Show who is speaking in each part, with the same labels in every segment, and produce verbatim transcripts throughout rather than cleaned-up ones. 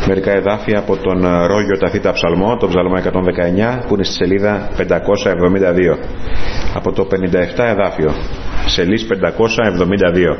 Speaker 1: μερικά εδάφια από τον Ρόγιο Ταθήτα Ψαλμό, τον Ψαλμό εκατόν δεκαεννιά, που είναι στη σελίδα πεντακόσια εβδομήντα δύο. Από το πενήντα επτά εδάφιο, σελίδα πεντακόσια εβδομήντα δύο.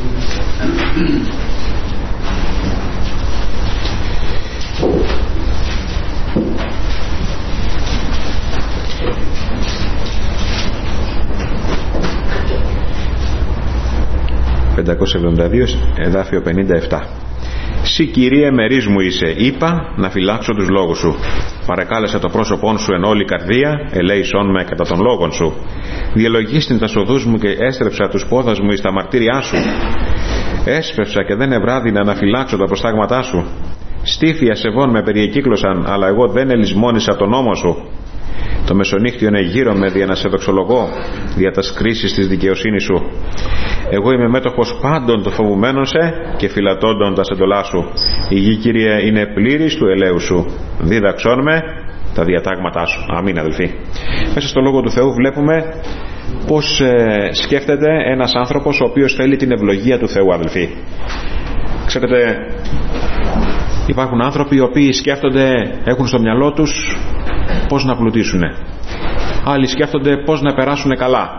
Speaker 1: πεντακόσια εβδομήντα δύο, εδάφιο πενήντα επτά. Συ Κύριε μερίς μου είσαι, είπα να φυλάξω τους λόγους σου. Παρεκάλεσα το πρόσωπόν σου εν όλη καρδία, ελέησόν με κατά των λόγων σου. Διαλογίστην τα σοδούς μου και έστρεψα τους πόδας μου εις τα μαρτύριά σου. Έσπευσα και δεν ευράδινα να φυλάξω τα προστάγματά σου. Στήθια σεβών με περιεκύκλωσαν, αλλά εγώ δεν ελισμόνησα τον νόμο σου. Το μεσονύχτιο είναι γύρω με δια να σε δοξολογώ, δια τας κρίσεις της δικαιοσύνης σου. Εγώ είμαι μέτοχος πάντων των φοβουμένων σε και φυλατώντων τα εντολά σου. Η γη, Κύριε, είναι πλήρης του ελέου σου. Δίδαξόν με τα διατάγματά σου. Αμήν, αδελφοί. Μέσα στο Λόγο του Θεού βλέπουμε πως ε, σκέφτεται ένας άνθρωπος ο οποίος θέλει την ευλογία του Θεού, αδελφοί. Ξέρετε, υπάρχουν άνθρωποι οι οποίοι σκέφτονται, έχουν στο μυαλό τους πώς να πλουτίσουν. Άλλοι σκέφτονται πώς να περάσουν καλά.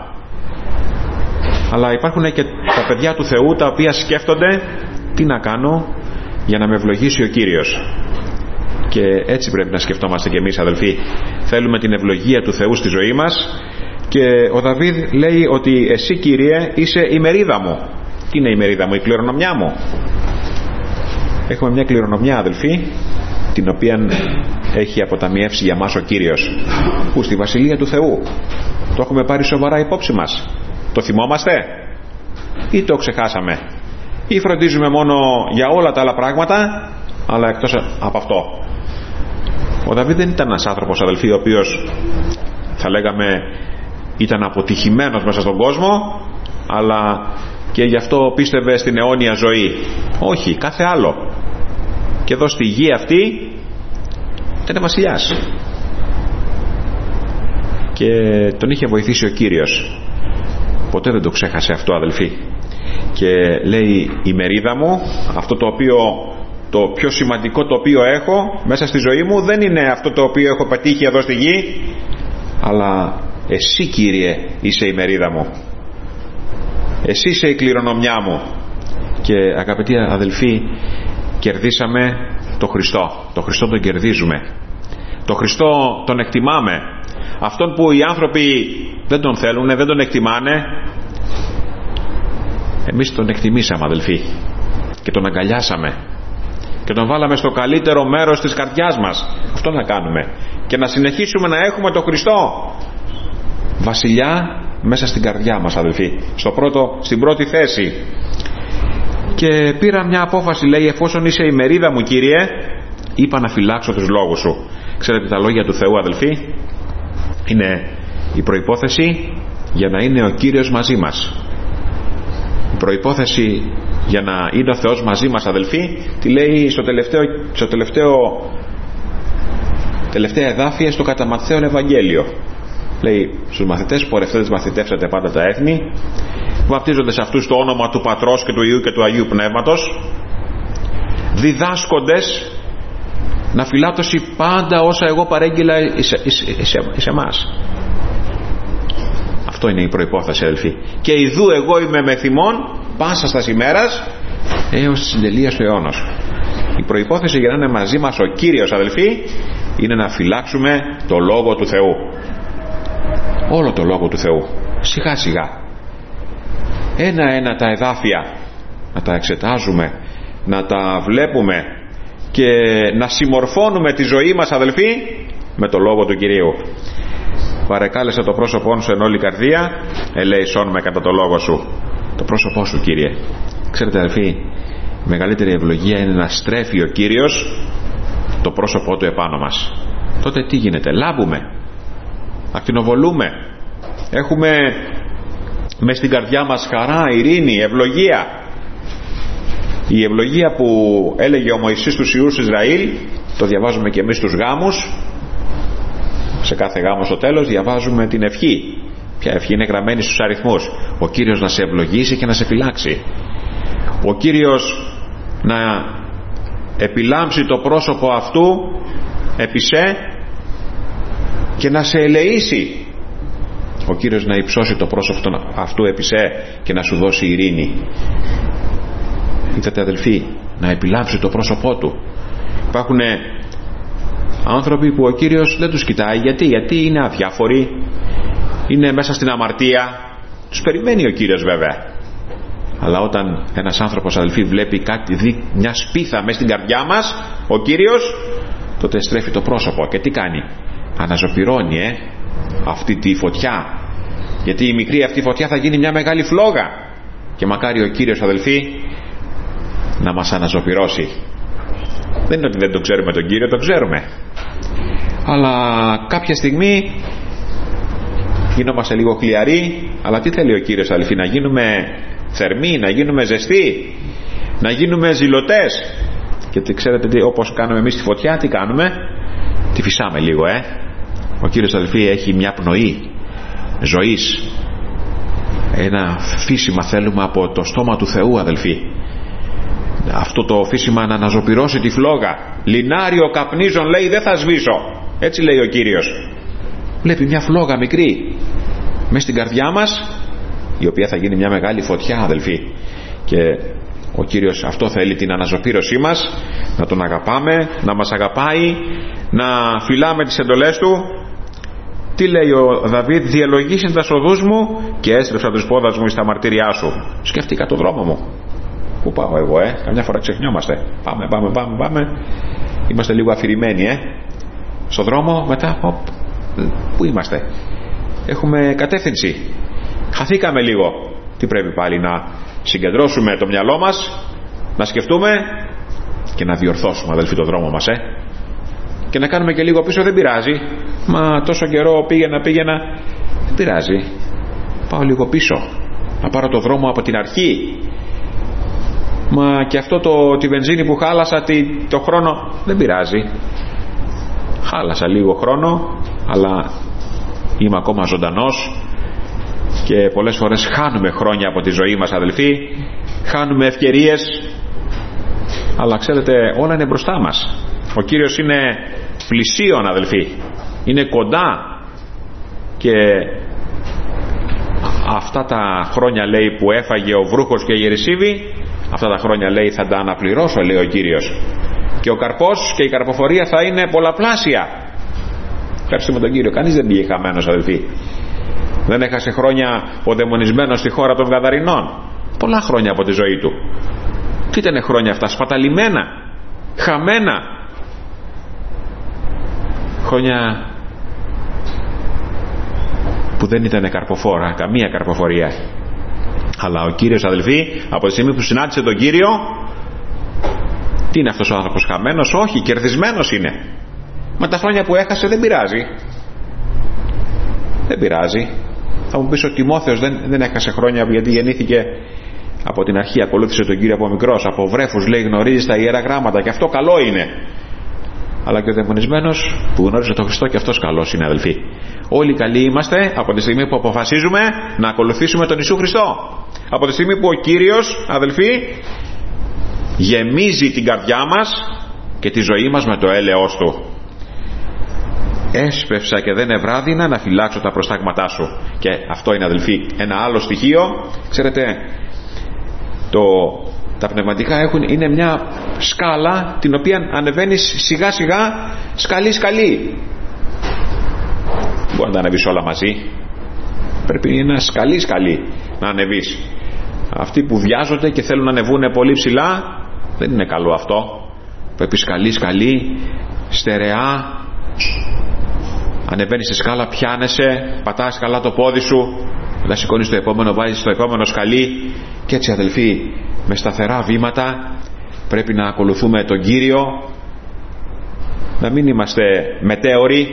Speaker 1: Αλλά υπάρχουν και τα παιδιά του Θεού τα οποία σκέφτονται τι να κάνω για να με ευλογήσει ο Κύριος. Και έτσι πρέπει να σκεφτόμαστε και εμείς, αδελφοί. Θέλουμε την ευλογία του Θεού στη ζωή μας. Και ο Δαβίδ λέει ότι εσύ, Κύριε, είσαι η μερίδα μου. Τι είναι η μερίδα μου? Η κληρονομιά μου. Έχουμε μια κληρονομιά, αδελφοί, την οποία έχει αποταμιεύσει για μας ο Κύριος, που στη Βασιλεία του Θεού. Το έχουμε πάρει σοβαρά υπόψη μας? Το θυμόμαστε ή το ξεχάσαμε? Ή φροντίζουμε μόνο για όλα τα άλλα πράγματα, αλλά εκτός από αυτό? Ο Δαβίδ δεν ήταν ένας άνθρωπος, αδελφοί, ο οποίος θα λέγαμε ήταν αποτυχημένος μέσα στον κόσμο, αλλά και γι' αυτό πίστευε στην αιώνια ζωή. Όχι, κάθε άλλο. Και εδώ στη γη αυτή ήταν βασιλιάς και τον είχε βοηθήσει ο Κύριος. Ποτέ δεν το ξέχασε αυτό, αδελφοί. Και λέει, η μερίδα μου, αυτό το οποίο, το πιο σημαντικό το οποίο έχω μέσα στη ζωή μου, δεν είναι αυτό το οποίο έχω πετύχει εδώ στη γη, αλλά εσύ, Κύριε, είσαι η μερίδα μου. Εσύ είσαι η κληρονομιά μου. Και αγαπητοί αδελφοί, κερδίσαμε το Χριστό. Το Χριστό τον κερδίζουμε. Το Χριστό τον εκτιμάμε. Αυτόν που οι άνθρωποι δεν τον θέλουν, δεν τον εκτιμάνε, εμείς τον εκτιμήσαμε, αδελφοί, και τον αγκαλιάσαμε και τον βάλαμε στο καλύτερο μέρος της καρδιάς μας. Αυτό να κάνουμε και να συνεχίσουμε να έχουμε τον Χριστό βασιλιά μέσα στην καρδιά μας, αδελφοί, στο πρώτο, στην πρώτη θέση. Και πήρα μια απόφαση, λέει, εφόσον είσαι η μερίδα μου, Κύριε, είπα να φυλάξω τους λόγους σου. Ξέρετε, τα λόγια του Θεού, αδελφοί, είναι η προϋπόθεση για να είναι ο Κύριος μαζί μας. Η προϋπόθεση για να είναι ο Θεός μαζί μας, αδελφοί, τη λέει στο τελευταίο, στο τελευταίο τελευταία εδάφια στο κατά Ματθαίον Ευαγγέλιο. Λέει στους μαθητές, πορευτέντες μαθητεύσατε πάντα τα έθνη, βαπτίζονται σε αυτούς το όνομα του Πατρός και του Υιού και του Αγίου Πνεύματος, διδάσκοντες να φυλάτωση πάντα όσα εγώ παρέγγειλα εις εμάς. Αυτό είναι η προϋπόθεση, αδελφοί. Και ιδού εγώ είμαι με θυμών πάσα στας ημέρας έως της συντελείας του αιώνος. Η προϋπόθεση για να είναι μαζί μας ο Κύριος, αδελφοί, είναι να φυλάξουμε το Λόγο του Θεού. Όλο το Λόγο του Θεού. Σιγά σιγά, ένα-ένα τα εδάφια να τα εξετάζουμε, να τα βλέπουμε και να συμμορφώνουμε τη ζωή μας, αδελφοί, με το Λόγο του Κυρίου. Παρεκάλεσα το πρόσωπό σου εν όλη καρδία, ελέησόν με κατά το Λόγο σου. Το πρόσωπό σου, Κύριε. Ξέρετε, αδελφοί, η μεγαλύτερη ευλογία είναι να στρέφει ο Κύριος το πρόσωπό του επάνω μας. Τότε τι γίνεται? Λάμπουμε, ακτινοβολούμε, έχουμε μες στην καρδιά μας χαρά, ειρήνη, ευλογία. Η ευλογία που έλεγε ο Μωυσής στους Υιούς Ισραήλ, το διαβάζουμε και εμείς στους γάμους. Σε κάθε γάμο στο τέλος διαβάζουμε την ευχή. Ποια ευχή? Είναι γραμμένη στους αριθμούς. Ο Κύριος να σε ευλογήσει και να σε φυλάξει. Ο Κύριος να επιλάμψει το πρόσωπο αυτού επί σε και να σε ελεήσει. Ο Κύριος να υψώσει το πρόσωπο αυτού επί σε και να σου δώσει ειρήνη. Είδατε αδελφοί, να επιλάμψει το πρόσωπό του. Υπάρχουν άνθρωποι που ο Κύριος δεν τους κοιτάει. Γιατί, γιατί είναι αδιάφοροι, είναι μέσα στην αμαρτία. Τους περιμένει ο Κύριος βέβαια. Αλλά όταν ένας άνθρωπος αδελφοί βλέπει κάτι, δει μια σπίθα μέσα στην καρδιά μας, ο Κύριος τότε στρέφει το πρόσωπο και τι κάνει? Αναζωπυρώνει ε, αυτή τη φωτιά, γιατί η μικρή αυτή φωτιά θα γίνει μια μεγάλη φλόγα και μακάρι ο Κύριος αδελφοί να μας αναζωπυρώσει. Δεν είναι ότι δεν το ξέρουμε τον Κύριο, το ξέρουμε, αλλά κάποια στιγμή γινόμαστε λίγο χλιαροί. Αλλά τι θέλει ο Κύριος αδελφοί? Να γίνουμε θερμοί, να γίνουμε ζεστοί, να γίνουμε ζηλωτές. Και τι ξέρετε τι, όπως κάνουμε εμείς τη φωτιά, τι κάνουμε? Τη φυσάμε λίγο ε. Ο Κύριος αδελφοί έχει μια πνοή ζωής, ένα φύσιμα θέλουμε από το στόμα του Θεού αδελφοί. Αυτό το φύσιμα να αναζωπυρώσει τη φλόγα. Λινάριο καπνίζων λέει δεν θα σβήσω, έτσι λέει ο Κύριος. Βλέπει μια φλόγα μικρή μες στην καρδιά μας, η οποία θα γίνει μια μεγάλη φωτιά αδελφοί. Και ο Κύριος αυτό θέλει, την αναζωπήρωσή μας, να τον αγαπάμε, να μας αγαπάει, να φυλάμε τις εντολές του. Τι λέει ο Δαβίδ? Διαλογήσιν τας οδούς μου και έστρεψα τους πόδας μου στα μαρτύριά σου. Σκέφτηκα το δρόμο μου. Πού πάω εγώ ε? Καμιά φορά ξεχνιόμαστε. Πάμε, πάμε, πάμε, πάμε. Είμαστε λίγο αφηρημένοι ε. Στο δρόμο μετά, οπ, πού είμαστε? Έχουμε κατεύθυνση. Χαθήκαμε λίγο. Τι πρέπει πάλι? Να συγκεντρώσουμε το μυαλό μας, να σκεφτούμε και να διορθώσουμε αδελφοί το δρόμο μας ε. Και να κάνουμε και λίγο πίσω, δεν πειράζει. Μα τόσο καιρό πήγαινα πήγαινα, δεν πειράζει. Πάω λίγο πίσω, να πάρω το δρόμο από την αρχή. Μα και αυτό το, τη βενζίνη που χάλασα τη, το χρόνο, δεν πειράζει. Χάλασα λίγο χρόνο, αλλά είμαι ακόμα ζωντανός. Και πολλές φορές χάνουμε χρόνια από τη ζωή μας αδελφοί, χάνουμε ευκαιρίες, αλλά ξέρετε όλα είναι μπροστά μας. Ο Κύριος είναι πλησίον αδελφοί, είναι κοντά. Και αυτά τα χρόνια λέει που έφαγε ο βρούχος και η γερεσίβη, αυτά τα χρόνια λέει θα τα αναπληρώσω, λέει ο Κύριος, και ο καρπός και η καρποφορία θα είναι πολλαπλάσια. Ευχαριστούμε τον Κύριο. Κανείς δεν πήγε χαμένος αδελφοί. Δεν έχασε χρόνια ο δαιμονισμένος στη χώρα των Γαδαρινών. Πολλά χρόνια από τη ζωή του. Τι ήταν χρόνια αυτά? Σπαταλημένα, χαμένα χρόνια που δεν ήταν καρποφόρα, καμία καρποφορία. Αλλά ο Κύριος αδελφοί, από τη στιγμή που συνάντησε τον Κύριο, τι είναι αυτός ο άνθρωπος? Χαμένος? Όχι, κερδισμένος είναι. Μα τα χρόνια που έχασε δεν πειράζει. Δεν πειράζει. Θα μου πεις ο Τιμόθεος δεν, δεν έχασε χρόνια γιατί γεννήθηκε από την αρχή, ακολούθησε τον Κύριο από μικρός, από βρέφους λέει, γνωρίζει τα Ιερά Γράμματα και αυτό καλό είναι. Αλλά και ο δαιμονισμένος που γνώριζε τον Χριστό και αυτός καλός είναι αδελφοί. Όλοι καλοί είμαστε από τη στιγμή που αποφασίζουμε να ακολουθήσουμε τον Ιησού Χριστό. Από τη στιγμή που ο Κύριος αδελφοί γεμίζει την καρδιά μας και τη ζωή μας με το έλεος Του. Έσπευσα και δεν ευράδινα να φυλάξω τα προστάγματά σου. Και αυτό είναι αδελφοί ένα άλλο στοιχείο. Ξέρετε, το, τα πνευματικά έχουν, είναι μια σκάλα την οποία ανεβαίνεις σιγά σιγά, σκαλί σκαλί. Μπορεί να τα ανεβείς όλα μαζί. Πρέπει ένα σκαλί σκαλί να ανεβείς. Αυτοί που βιάζονται και θέλουν να ανεβούν πολύ ψηλά, δεν είναι καλό αυτό. Πρέπει σκαλί σκαλί, στερεά. Ανεβαίνεις στη σκάλα, πιάνεσαι, πατάς καλά το πόδι σου, μετά σηκώνεις το επόμενο, βάζεις το επόμενο σκαλί. Και έτσι αδελφοί, με σταθερά βήματα πρέπει να ακολουθούμε τον Κύριο, να μην είμαστε μετέωροι.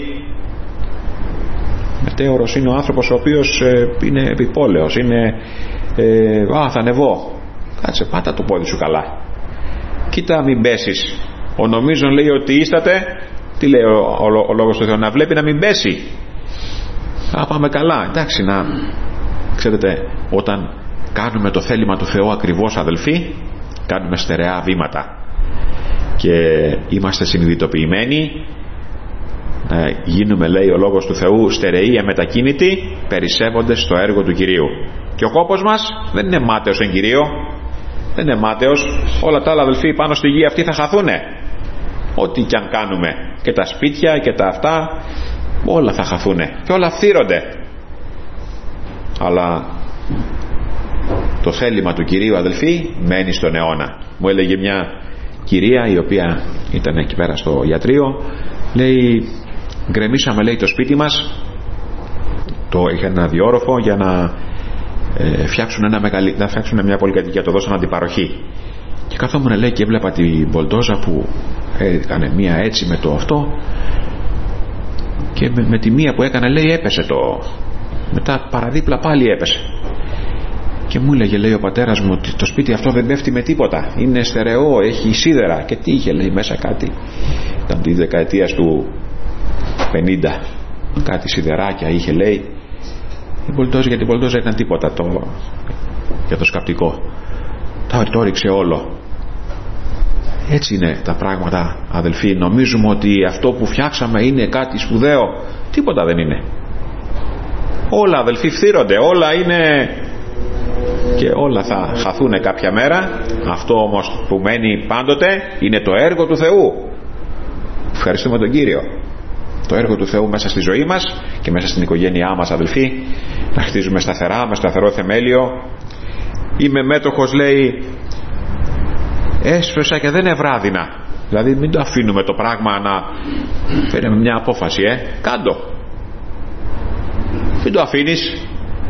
Speaker 1: Μετέωρος είναι ο άνθρωπος ο οποίος ε, είναι επιπόλαιος, είναι ε, α, θα ανεβώ. Κάτσε, πάτα το πόδι σου καλά, κοίτα μην πέσεις. Ο νομίζων λέει ότι ίσταται. Τι λέει ο, ο, ο λόγος του Θεού? Να βλέπει να μην πέσει. Α, πάμε καλά. Εντάξει, να ξέρετε, όταν κάνουμε το θέλημα του Θεού ακριβώς αδελφοί, κάνουμε στερεά βήματα και είμαστε συνειδητοποιημένοι, να γίνουμε, λέει ο Λόγος του Θεού, στερεοί αμετακίνητοι, περισσεύοντες στο έργο του Κυρίου. Και ο κόπος μας δεν είναι μάταιος εν Κυρίω, δεν είναι μάταιος. Όλα τα άλλα, αδελφοί, πάνω στη γη αυτή θα χαθούνε, ό,τι κι αν κάνουμε, και τα σπίτια και τα αυτά, όλα θα χαθούνε και όλα φθύρονται. Αλλά το θέλημα του Κυρίου, αδελφοί, μένει στον αιώνα. Μου έλεγε μια κυρία, η οποία ήταν εκεί πέρα στο ιατρείο, λέει, γκρεμίσαμε, λέει, το σπίτι μας, το είχε ένα διόροφο για να ε, φτιάξουν, ένα μεγαλύ, να φτιάξουν μια πολυκατοικία, το δώσαν αντιπαροχή, και καθόμουν, λέει, και έβλεπα την μπολντόζα που έκανε μία έτσι με το αυτό, και με, με τη μία που έκανε, λέει, έπεσε το, μετά παραδίπλα πάλι έπεσε. Και μου έλεγε, λέει, ο πατέρας μου, ότι το σπίτι αυτό δεν πέφτει με τίποτα, είναι στερεό, έχει σίδερα. Και τι είχε, λέει, μέσα κάτι, ήταν τη δεκαετία του πενήντα, κάτι σιδεράκια είχε, λέει, η μπολντόζα, γιατί η μπολντόζα ήταν τίποτα το, για το σκαπτικό, τα το ρίξε όλο. Έτσι είναι τα πράγματα, αδελφοί. Νομίζουμε ότι αυτό που φτιάξαμε είναι κάτι σπουδαίο. Τίποτα δεν είναι. Όλα, αδελφοί, φθύρονται, όλα είναι, και όλα θα χαθούν κάποια μέρα. Αυτό όμως που μένει πάντοτε είναι το έργο του Θεού. Ευχαριστούμε τον Κύριο. Το έργο του Θεού μέσα στη ζωή μας και μέσα στην οικογένειά μας, αδελφοί, να χτίζουμε σταθερά, με σταθερό θεμέλιο. Είμαι μέτοχος, λέει, έσφεσα και δεν ευράδινα. Δηλαδή μην το αφήνουμε το πράγμα να φέρουμε μια απόφαση, ε, κάντο. Μην το αφήνεις.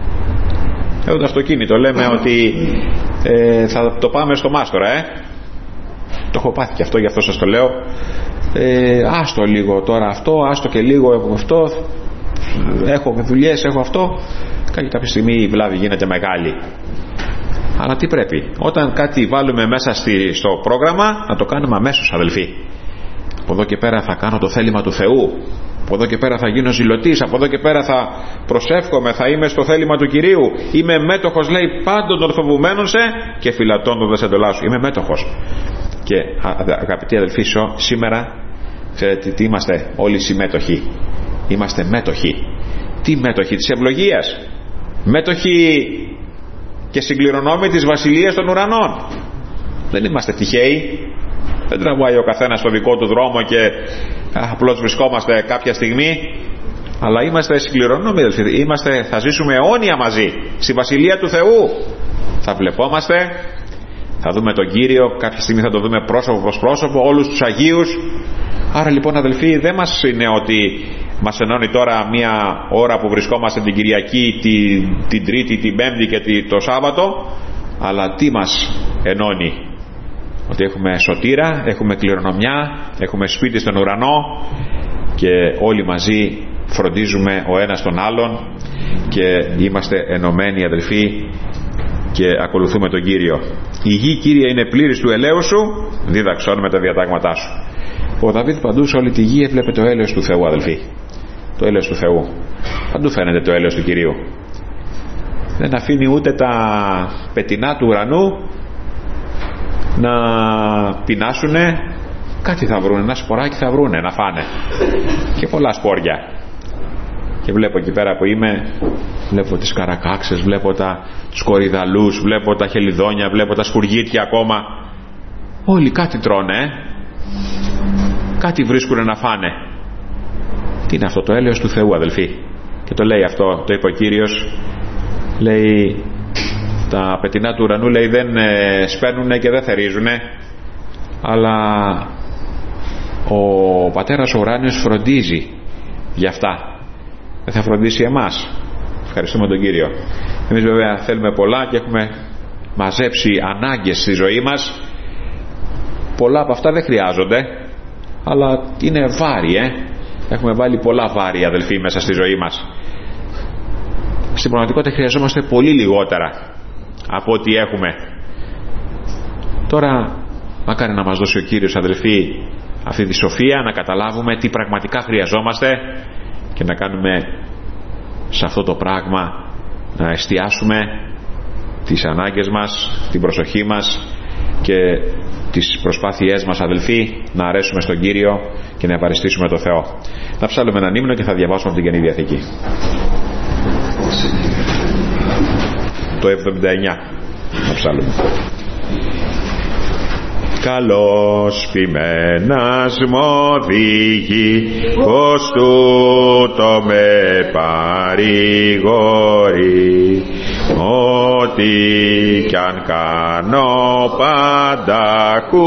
Speaker 1: Εδώ το αυτοκίνητο λέμε ότι ε, θα το πάμε στο μάστορα, ε. Το έχω πάθει και αυτό, γι' αυτό σας το λέω. Ε, άστο λίγο τώρα αυτό, άστο και λίγο έχω αυτό, έχω δουλειές, έχω αυτό. Κάποια στιγμή η βλάβη γίνεται μεγάλη. Αλλά τι πρέπει, όταν κάτι βάλουμε μέσα στη, στο πρόγραμμα, να το κάνουμε αμέσως, αδελφοί. Από εδώ και πέρα θα κάνω το θέλημα του Θεού, από εδώ και πέρα θα γίνω ζηλωτής, από εδώ και πέρα θα προσεύχομαι, θα είμαι στο θέλημα του Κυρίου. Είμαι μέτοχος, λέει, πάντων ορθοβουμένων σε και φυλατώντας εντολάς σου. Είμαι μέτοχος. Και αγαπητοί αδελφοί, σήμερα ξέρετε τι είμαστε όλοι συμμέτοχοι. Είμαστε μέτοχοι. Τι μέτοχοι? Της ευλογίας. Μέτοχοι και συγκληρονόμοι της βασιλείας των ουρανών. Δεν είμαστε τυχαίοι. Δεν τραβάει ο καθένας στο δικό του δρόμο και απλώς βρισκόμαστε κάποια στιγμή. Αλλά είμαστε συγκληρονόμοι, δηλαδή. Είμαστε, θα ζήσουμε αιώνια μαζί στη βασιλεία του Θεού. Θα βλεπόμαστε, θα δούμε τον Κύριο, κάποια στιγμή θα τον δούμε πρόσωπο προς πρόσωπο, όλους τους Αγίους. Άρα λοιπόν, αδελφοί, δεν μας είναι ότι μας ενώνει τώρα μια ώρα που βρισκόμαστε την Κυριακή, την, την Τρίτη, την Πέμπτη και το Σάββατο, αλλά τι μας ενώνει? Ότι έχουμε σωτήρα, έχουμε κληρονομιά, έχουμε σπίτι στον ουρανό και όλοι μαζί φροντίζουμε ο ένας τον άλλον και είμαστε ενωμένοι, αδελφοί, και ακολουθούμε τον Κύριο. Η γη, Κύριε, είναι πλήρης του ελέους σου, δίδαξόν με τα διατάγματά σου. Ο Δαβίδ παντού σε όλη τη γη έβλεπε το έλεος του Θεού, αδελφοί. Το έλεος του Θεού. Παντού φαίνεται το έλεος του Κυρίου. Δεν αφήνει ούτε τα πετεινά του ουρανού να πεινάσουνε. Κάτι θα βρούνε, ένα σποράκι θα βρούνε να φάνε. Και πολλά σπόρια. Και βλέπω εκεί πέρα που είμαι, βλέπω τις καρακάξες, βλέπω τα, τους κορυδαλούς, βλέπω τα χελιδόνια, βλέπω τα σκουργίτια ακόμα. Όλοι κάτι τρώνε, ε? Κάτι βρίσκουνε να φάνε. Τι είναι αυτό? Το έλεος του Θεού, αδελφοί. Και το λέει αυτό, το είπε ο Κύριος. Λέει, τα πετεινά του ουρανού, λέει, δεν ε, σπέρνουνε και δεν θερίζουνε, αλλά ο Πατέρας ο ουράνιος φροντίζει για αυτά. Δεν θα φροντίσει εμάς? Ευχαριστούμε τον Κύριο. Εμείς βέβαια θέλουμε πολλά και έχουμε μαζέψει ανάγκες στη ζωή μας. Πολλά από αυτά δεν χρειάζονται, αλλά είναι βάρη, ε? Έχουμε βάλει πολλά βάρη, αδελφοί, μέσα στη ζωή μας. Στην πραγματικότητα χρειαζόμαστε πολύ λιγότερα από ό,τι έχουμε. Τώρα μακάρι να μας δώσει ο Κύριος, αδελφοί, αυτή τη σοφία να καταλάβουμε τι πραγματικά χρειαζόμαστε και να κάνουμε σε αυτό το πράγμα, να εστιάσουμε τις ανάγκες μας, την προσοχή μας και τις προσπάθειές μας, αδελφοί, να αρέσουμε στον Κύριο και να ευχαριστήσουμε τον Θεό. Θα ψάλουμε έναν ύμνο και θα διαβάσουμε από την Καινή Διαθήκη. Το εβδομήντα εννιά θα ψάλουμε. Καλός ποιμένας μ' οδηγεί, πως τούτο με παρηγορεί, ό,τι κι αν κάνω πανταχού,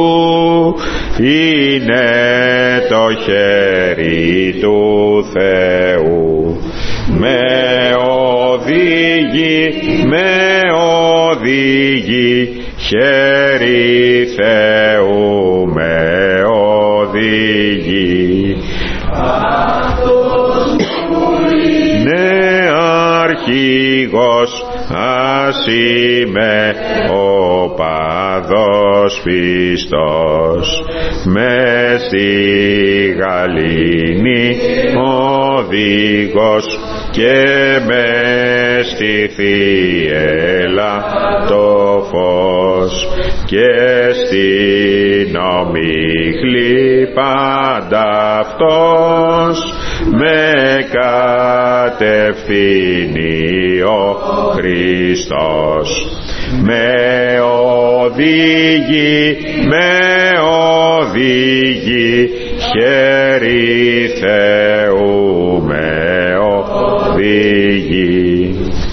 Speaker 1: είναι το χέρι του Θεού. Με οδηγεί, με οδηγεί, χέρι Θεού με οδηγεί. Ναι, αρχηγός, ας είμαι ο παδός πιστός, μες στη γαλήνη οδηγός και μες στη θύελα το φως, και στην ομίχλη πάντα αυτός με κατευθύνει ο Χριστός. Με οδηγεί, με οδηγεί, χέρι Θεού με οδηγεί.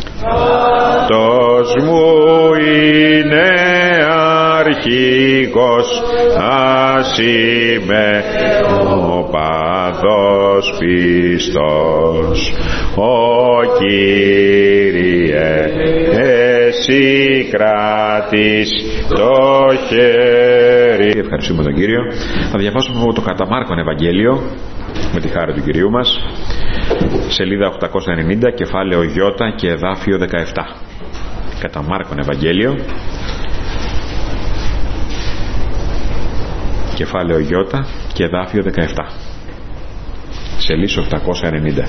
Speaker 1: Αυτός μου είναι αρχηγός, ας είμαι ο παδός πιστός. Ο Κύριε, εσύ κράτης το χέρι. Ευχαριστούμε τον Κύριο. Θα διαβάσουμε από το κατά Μάρκον Ευαγγέλιο, με τη χάρη του Κυρίου μας, σελίδα οκτακόσια ενενήντα, κεφάλαιο Ι και εδάφιο δεκαεπτά. Κατά Μάρκον Ευαγγέλιο, κεφάλαιο Ι και εδάφιο δεκαεπτά, σελίδα οκτακόσια ενενήντα.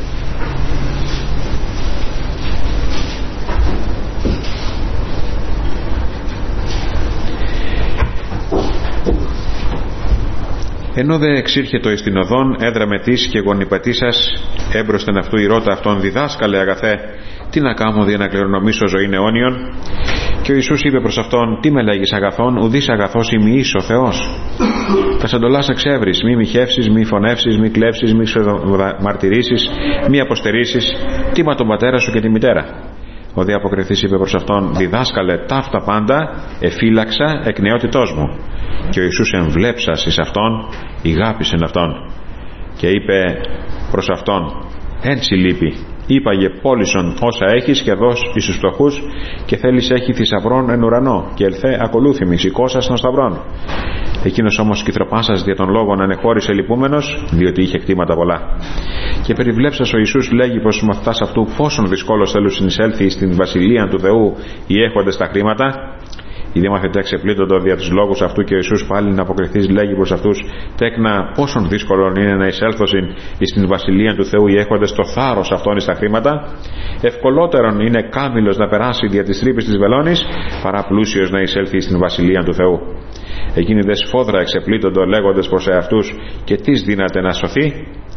Speaker 1: Ενώ δε εξήρχετο εις την οδόν, έδραμε της και γονιπετήσας, έμπροσθεν αυτού η ρώτα αυτόν, διδάσκαλε αγαθέ, τι να κάμω δια να κληρονομήσω ζωήν αιώνιον. Και ο Ιησούς είπε προς αυτόν, τι με λέγεις αγαθόν, ουδείς αγαθός ημί εις ο Θεός. Τα σαντολάς εξεύρεις, μη μοιχεύσεις, μη φωνεύσεις, μη κλέψεις, μη μαρτυρήσεις, μη αποστερήσεις, τίμα τον πατέρα σου και τη μητέρα. Ο δε αποκριθής είπε προς αυτόν, διδάσκαλε ταύτα πάντα, εφύλαξα εκ νεότητός μου. Και ο Ιησούς εμβλέψας εις αυτόν, ηγάπησεν αυτόν. Και είπε προς αυτόν, έντσι λείπει, είπαγε πώλησον όσα έχεις και δώσ' εις τους φτωχούς, και θέλεις έχει θησαυρών εν ουρανό, και ελθέ ακολούθη μη, σηκώσας των σταυρών. Εκείνος όμως κυθροπάσας δια των λόγων ανεχώρησε λυπούμενος, διότι είχε κτήματα πολλά. Και περιβλέψας ο Ιησούς λέγει προς τους μαθητάς αυτού, πόσον δυσκόλως θέλουν συνεισέλθει στην βασιλεία του Θεού οι έχοντες τα χρήματα. Οι δε μαθητές εξεπλήττοντο δια τους λόγους αυτού, και ο Ιησούς πάλι να αποκριθείς λέγει προς αυτούς, τέκνα πόσον δύσκολο είναι να εισέλθωσιν εις την βασιλεία του Θεού οι έχοντες το θάρρος αυτών εις τα χρήματα. Ευκολότερον είναι κάμιλος να περάσει δια της τρύπης της βελόνης, παρά πλούσιος να εισέλθει στην βασιλεία του Θεού. Εκείνοι δε σφόδρα εξεπλήττοντο λέγοντες προς εαυτούς, και τις δύναται να σωθεί.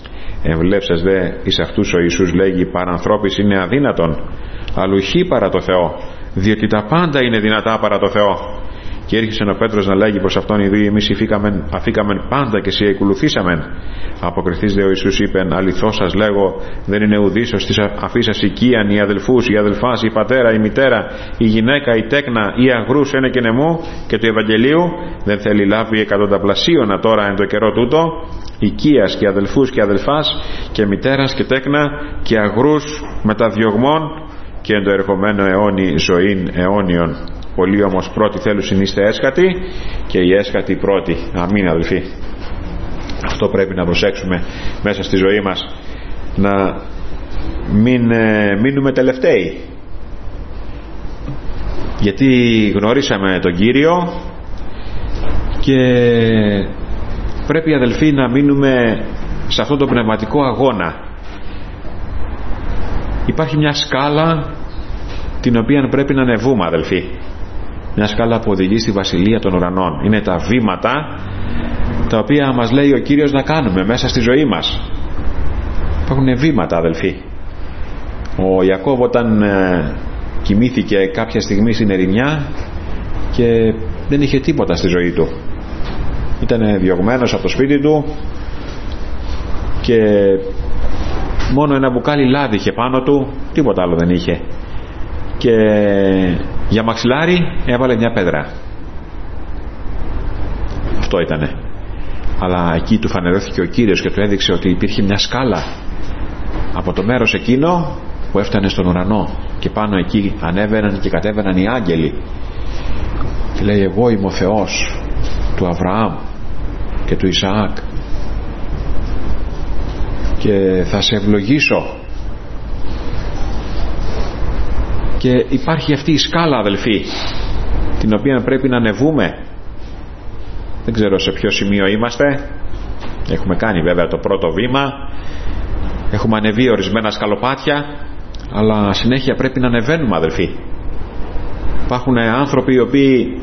Speaker 1: Εμβλέψας δε εις αυτούς ο Ιησούς λέγει, παρανθρώπης είναι αδύνατον, αλλουχή παρά το Θεό, διότι τα πάντα είναι δυνατά παρά το Θεό. Και έρχισε ο Πέτρος να λέγει προς αυτόν, ιδού εμείς αφήκαμεν πάντα και σε ακολουθήσαμεν. Αποκριθείς δε ο Ιησούς είπεν, αληθώς σας λέγω, δεν είναι ουδής ως της αφήσας οικίαν, οι αδελφούς, οι αδελφάς, η πατέρα, η μητέρα, η γυναίκα, η τέκνα, η αγρούς ένε και νεμού και του Ευαγγελίου, δεν θέλει λάβει εκατονταπλασίωνα τώρα εν το καιρό τούτο, οικίας και αδελφούς και αδελφάς και μητέρας και τέκνα και αγρούς μεταδιωγμών και εν το ερχομένο αιώνι ζωήν αιώνιον. Πολλοί όμως πρώτοι θέλουν είστε έσχατοι και οι έσχατοι πρώτοι. Αμήν αδελφοί. Αυτό πρέπει να προσέξουμε μέσα στη ζωή μας, να μην ε, μείνουμε τελευταίοι, γιατί γνωρίσαμε τον Κύριο και πρέπει αδελφοί να μείνουμε σε αυτό το πνευματικό αγώνα. Υπάρχει μια σκάλα την οποία πρέπει να ανεβούμε αδελφοί. Μια σκάλα που οδηγεί στη Βασιλεία των Ουρανών. Είναι τα βήματα τα οποία μας λέει ο Κύριος να κάνουμε μέσα στη ζωή μας. Υπάρχουν βήματα, αδελφοί. Ο Ιακώβ όταν ε, κοιμήθηκε κάποια στιγμή στην ερημιά και δεν είχε τίποτα στη ζωή του. Ήταν διωγμένος από το σπίτι του και μόνο ένα μπουκάλι λάδι είχε πάνω του, τίποτα άλλο δεν είχε. Και για μαξιλάρι έβαλε μια πέτρα. Αυτό ήτανε. Αλλά εκεί του φανερώθηκε ο Κύριος και του έδειξε ότι υπήρχε μια σκάλα από το μέρος εκείνο που έφτανε στον ουρανό, και πάνω εκεί ανέβαιναν και κατέβαιναν οι άγγελοι. Και λέει, εγώ είμαι ο Θεός του Αβραάμ και του Ισαάκ και θα σε ευλογήσω. Και υπάρχει αυτή η σκάλα, αδελφοί, την οποία πρέπει να ανεβούμε. Δεν ξέρω σε ποιο σημείο είμαστε. Έχουμε κάνει βέβαια το πρώτο βήμα, έχουμε ανεβεί ορισμένα σκαλοπάτια, αλλά συνέχεια πρέπει να ανεβαίνουμε, αδελφοί. Υπάρχουν άνθρωποι οι οποίοι,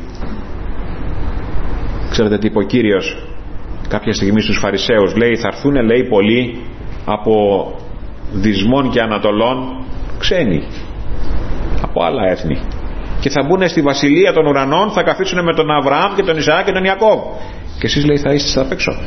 Speaker 1: ξέρετε τι είπε ο Κύριος κάποια στιγμή στους Φαρισαίους, λέει, θα έρθουν, λέει, πολλοί από δυσμών και ανατολών, ξένοι από άλλα έθνη, και θα μπουν στη Βασιλεία των Ουρανών, θα καθίσουν με τον Αβραάμ και τον Ισαάκ και τον Ιακώβ, και εσείς, λέει, θα είστε απ' έξω.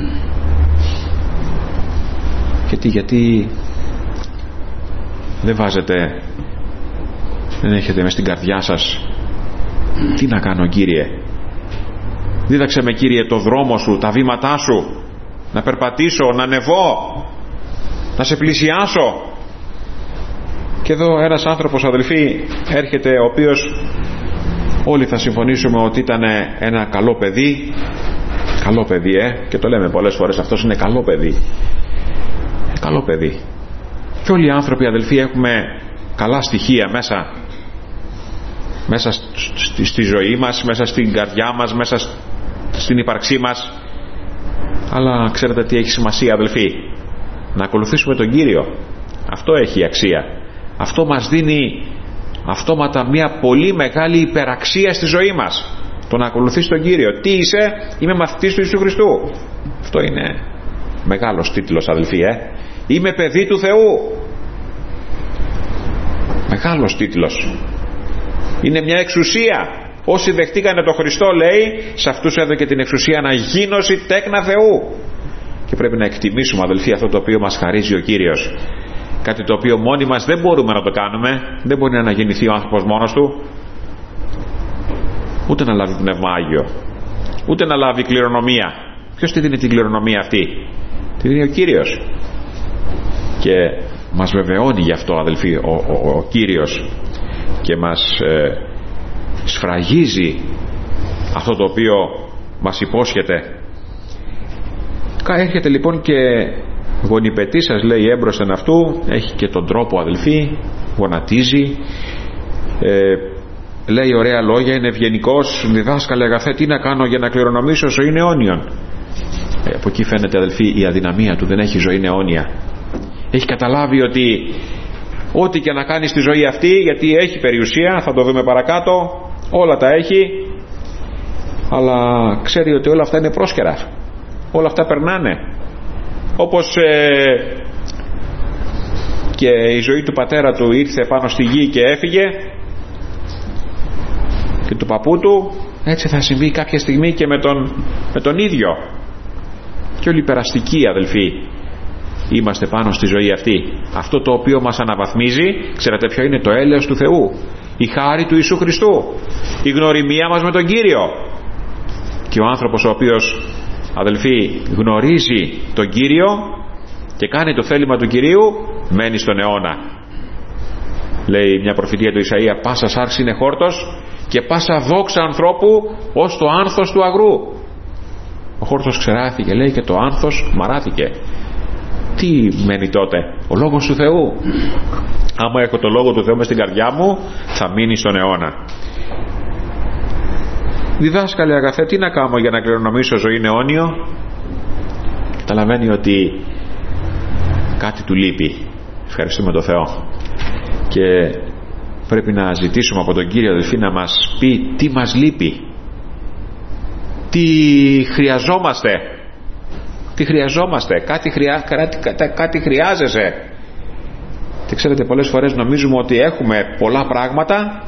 Speaker 1: Γιατί, γιατί δεν βάζετε, δεν έχετε μες στην καρδιά σας, τι να κάνω, Κύριε, δίδαξε με, Κύριε, το δρόμο σου, τα βήματά σου, να περπατήσω, να ανεβώ, να σε πλησιάσω. Και εδώ ένας άνθρωπος, αδελφοί, έρχεται, ο οποίος όλοι θα συμφωνήσουμε ότι ήταν ένα καλό παιδί. Καλό παιδί, ε, και το λέμε πολλές φορές, αυτός είναι καλό παιδί. Καλό παιδί. Και όλοι οι άνθρωποι, αδελφοί, έχουμε καλά στοιχεία μέσα μέσα στη, στη ζωή μας, μέσα στην καρδιά μας, μέσα στην ύπαρξή μας. Αλλά ξέρετε τι έχει σημασία, αδελφοί? Να ακολουθήσουμε τον Κύριο. Αυτό έχει αξία. Αυτό μας δίνει αυτόματα μια πολύ μεγάλη υπεραξία στη ζωή μας, το να ακολουθείς τον Κύριο. Τι είσαι? Είμαι μαθητής του Ιησού Χριστού. Αυτό είναι μεγάλος τίτλος, αδελφοί, ε? Είμαι παιδί του Θεού. Μεγάλος τίτλος. Είναι μια εξουσία. Όσοι δεχτήκανε τον Χριστό, λέει, σε αυτούς έδωκε την εξουσία να γίνωση τέκνα Θεού. Και πρέπει να εκτιμήσουμε, αδελφοί, αυτό το οποίο μας χαρίζει ο Κύριος. Κάτι το οποίο μόνοι μας δεν μπορούμε να το κάνουμε. Δεν μπορεί να αναγεννηθεί ο άνθρωπος μόνος του, ούτε να λάβει πνεύμα Άγιο, ούτε να λάβει κληρονομία. Ποιος τη δίνει την κληρονομία αυτή? Τη δίνει ο Κύριος. Και μας βεβαιώνει γι' αυτό, αδελφοί, ο, ο, ο Κύριος, και μας ε, σφραγίζει αυτό το οποίο μας υπόσχεται. Έρχεται λοιπόν και γονιπετή, σας λέει, έμπροσθεν αυτού, έχει και τον τρόπο, αδελφοί, γονατίζει, ε, λέει ωραία λόγια, είναι ευγενικός, διδάσκαλε αγαθέ, τι να κάνω για να κληρονομήσω ζωή αιώνιον. Ε, από εκεί φαίνεται, αδελφοί, η αδυναμία του, δεν έχει ζωή αιώνια. Έχει καταλάβει ότι ό,τι και να κάνει στη ζωή αυτή, γιατί έχει περιουσία, θα το δούμε παρακάτω, όλα τα έχει, αλλά ξέρει ότι όλα αυτά είναι πρόσκαιρα, όλα αυτά περνάνε. Όπως ε, και η ζωή του πατέρα του ήρθε πάνω στη γη και έφυγε, και του παππού του, έτσι θα συμβεί κάποια στιγμή και με τον, με τον ίδιο. Και όλοι περαστικοί, αδελφοί, είμαστε πάνω στη ζωή αυτή. Αυτό το οποίο μας αναβαθμίζει, ξέρετε ποιο είναι? Το έλεος του Θεού, η χάρη του Ιησού Χριστού, η γνωριμία μας με τον Κύριο. Και ο άνθρωπος ο οποίος, αδελφοί, γνωρίζει τον Κύριο και κάνει το θέλημα του Κυρίου, μένει στον αιώνα. Λέει μια προφητεία του Ισαΐα, πάσα σάρξη είναι χόρτος και πάσα δόξα ανθρώπου ως το άνθος του αγρού. Ο χόρτος ξεράθηκε, λέει, και το άνθος μαράθηκε. Τι μένει τότε? Ο λόγος του Θεού. Άμα έχω το λόγο του Θεού μες στην καρδιά μου, θα μείνει στον αιώνα. Διδάσκαλε αγαθέ, τι να κάνω για να κληρονομήσω ζωή αιώνιο? Καταλαβαίνει ότι κάτι του λείπει. Ευχαριστούμε τον Θεό. Και πρέπει να ζητήσουμε από τον Κύριο, αδελφοί, να μας πει τι μας λείπει, τι χρειαζόμαστε, τι χρειαζόμαστε, κάτι, χρειά, κάτι, κάτι χρειάζεσαι. Και ξέρετε, πολλές φορές νομίζουμε ότι έχουμε πολλά πράγματα,